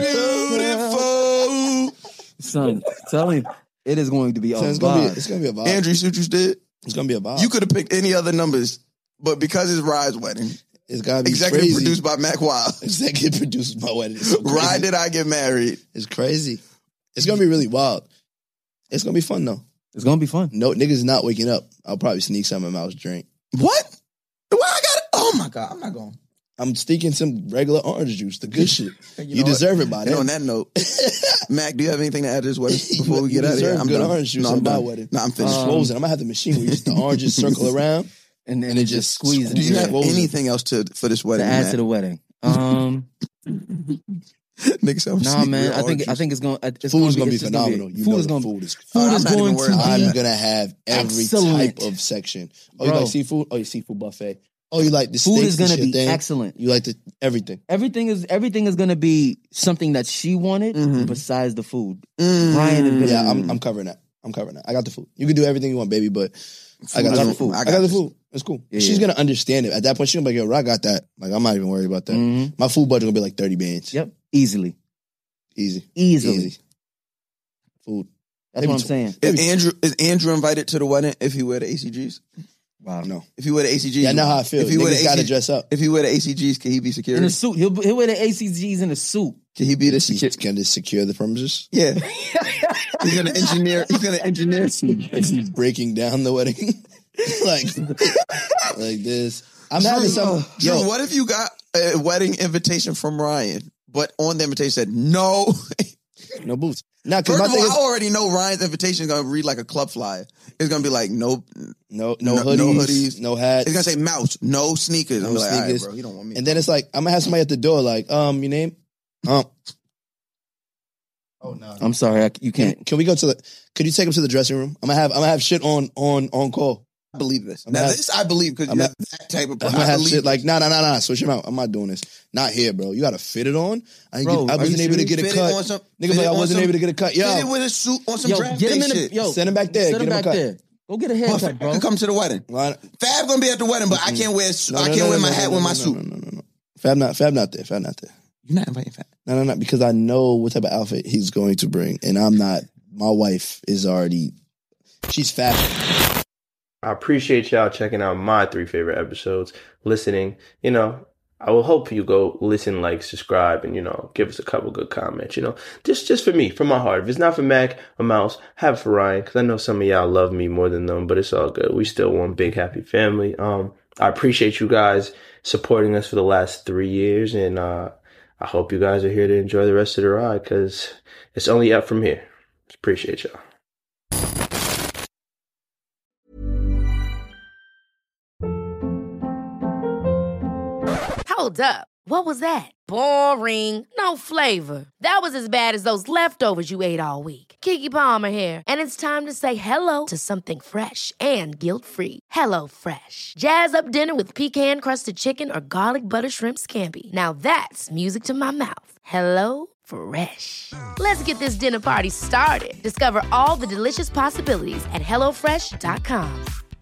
Son, tell me, it is going to be a vibe. It's going to be a vibe. Andrew, see what you did? It's going to be a vibe. You could have picked any other numbers, but because it's Rye's wedding, it's got to be executive crazy. Produced by Mac Wiles. Executive produced by wedding. So Rye Did I Get Married? It's crazy. It's going to be really wild. It's going to be fun, though. It's going to be fun. No, niggas not waking up. I'll probably sneak some in my house drink. What? Well, I got it. Oh, my God. I'm not going. I'm sneaking some regular orange juice, the good shit. You deserve it by then. On that note, Mac, do you have anything to add to this wedding before we get out of here? I'm good orange juice on my wedding. No, I'm finished. Frozen. I'm going to have the machine where the oranges circle around. And then it just squeezes. Do you have anything else for this wedding? To add to the wedding. Nah, man. I think it's going. Food is going to be phenomenal. Food is going to be. I'm going to have every type of section. Oh, you like seafood? Oh, you seafood buffet. Oh, you like the steaks? Food is going to be thing? excellent. You like everything. Everything is going to be something that she wanted besides the food. Ryan is I'm covering that. I got the food. You can do everything you want, baby, but I got the food. I got the food. It's cool. Yeah, she's going to understand it. At that point, she's going to be like, yo, I got that. Like, I'm not even worried about that. My food budget going to be like 30 bands. Yep. Easily. Food. That's what I'm saying. Is Andrew invited to the wedding if he wear the ACGs? Wow, no. If he wear the ACGs, yeah, I know how I feel. If he Niggas gotta dress up. If he wear the ACGs, can he be secure? In a suit. He'll wear the ACGs in a suit. Can he be the Can he secure the premises? Yeah. He's gonna engineer. Is he breaking down the wedding? like this. I'm Drew, having some. Drew, what if you got a wedding invitation from Ryan, but on the invitation said no, no boots? Now, first of all, I already know Ryan's invitation is gonna read like a club flyer. It's gonna be like no hoodies, no hats. It's gonna say mouse, no sneakers. No I'm like, sneakers. all right, bro, he don't want me. And then it's like I'm gonna have somebody at the door, like, your name? Oh no. I'm sorry, you can't. Can we go to the? Could you take him to the dressing room? I'm gonna have shit on call. I believe this. This I believe because you're that type of person. I'm gonna have shit like nah. Switch him out. I'm not doing this. Not here, bro. You got to fit it on. I wasn't able to get a cut. Nigga, I wasn't able to get a cut. Yo, fit it with a suit on some draft day shit. Send him back there. Send him back there. Go get a haircut, bro. Can come to the wedding. Fab gonna be at the wedding, but I can't wear. I can't wear my hat with my suit. No. Fab not there. You're not inviting Fab. No. Because I know what type of outfit he's going to bring, and I'm not. My wife is already. She's fashion. I appreciate y'all checking out my 3 favorite episodes, listening. You know, I will hope you go listen, like, subscribe, and, you know, give us a couple good comments, you know. Just for me, from my heart. If it's not for Mac or Mouse, have it for Ryan, because I know some of y'all love me more than them, but it's all good. We still one big happy family. I appreciate you guys supporting us for the last 3 years, and I hope you guys are here to enjoy the rest of the ride, because it's only up from here. Appreciate y'all. Hold up. What was that? Boring. No flavor. That was as bad as those leftovers you ate all week. Keke Palmer here, and it's time to say hello to something fresh and guilt-free. HelloFresh. Jazz up dinner with pecan-crusted chicken or garlic butter shrimp scampi. Now that's music to my mouth. HelloFresh. Let's get this dinner party started. Discover all the delicious possibilities at HelloFresh.com.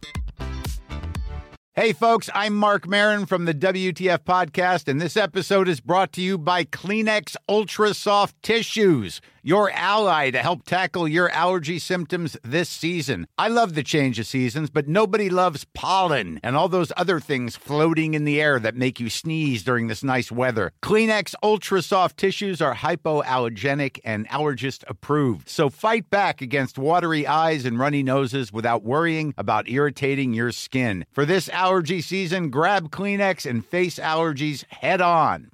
Hey, folks, I'm Mark Maron from the WTF Podcast, and this episode is brought to you by Kleenex Ultra Soft Tissues, your ally to help tackle your allergy symptoms this season. I love the change of seasons, but nobody loves pollen and all those other things floating in the air that make you sneeze during this nice weather. Kleenex Ultra Soft Tissues are hypoallergenic and allergist approved, so fight back against watery eyes and runny noses without worrying about irritating your skin. For this allergy season, grab Kleenex and face allergies head on.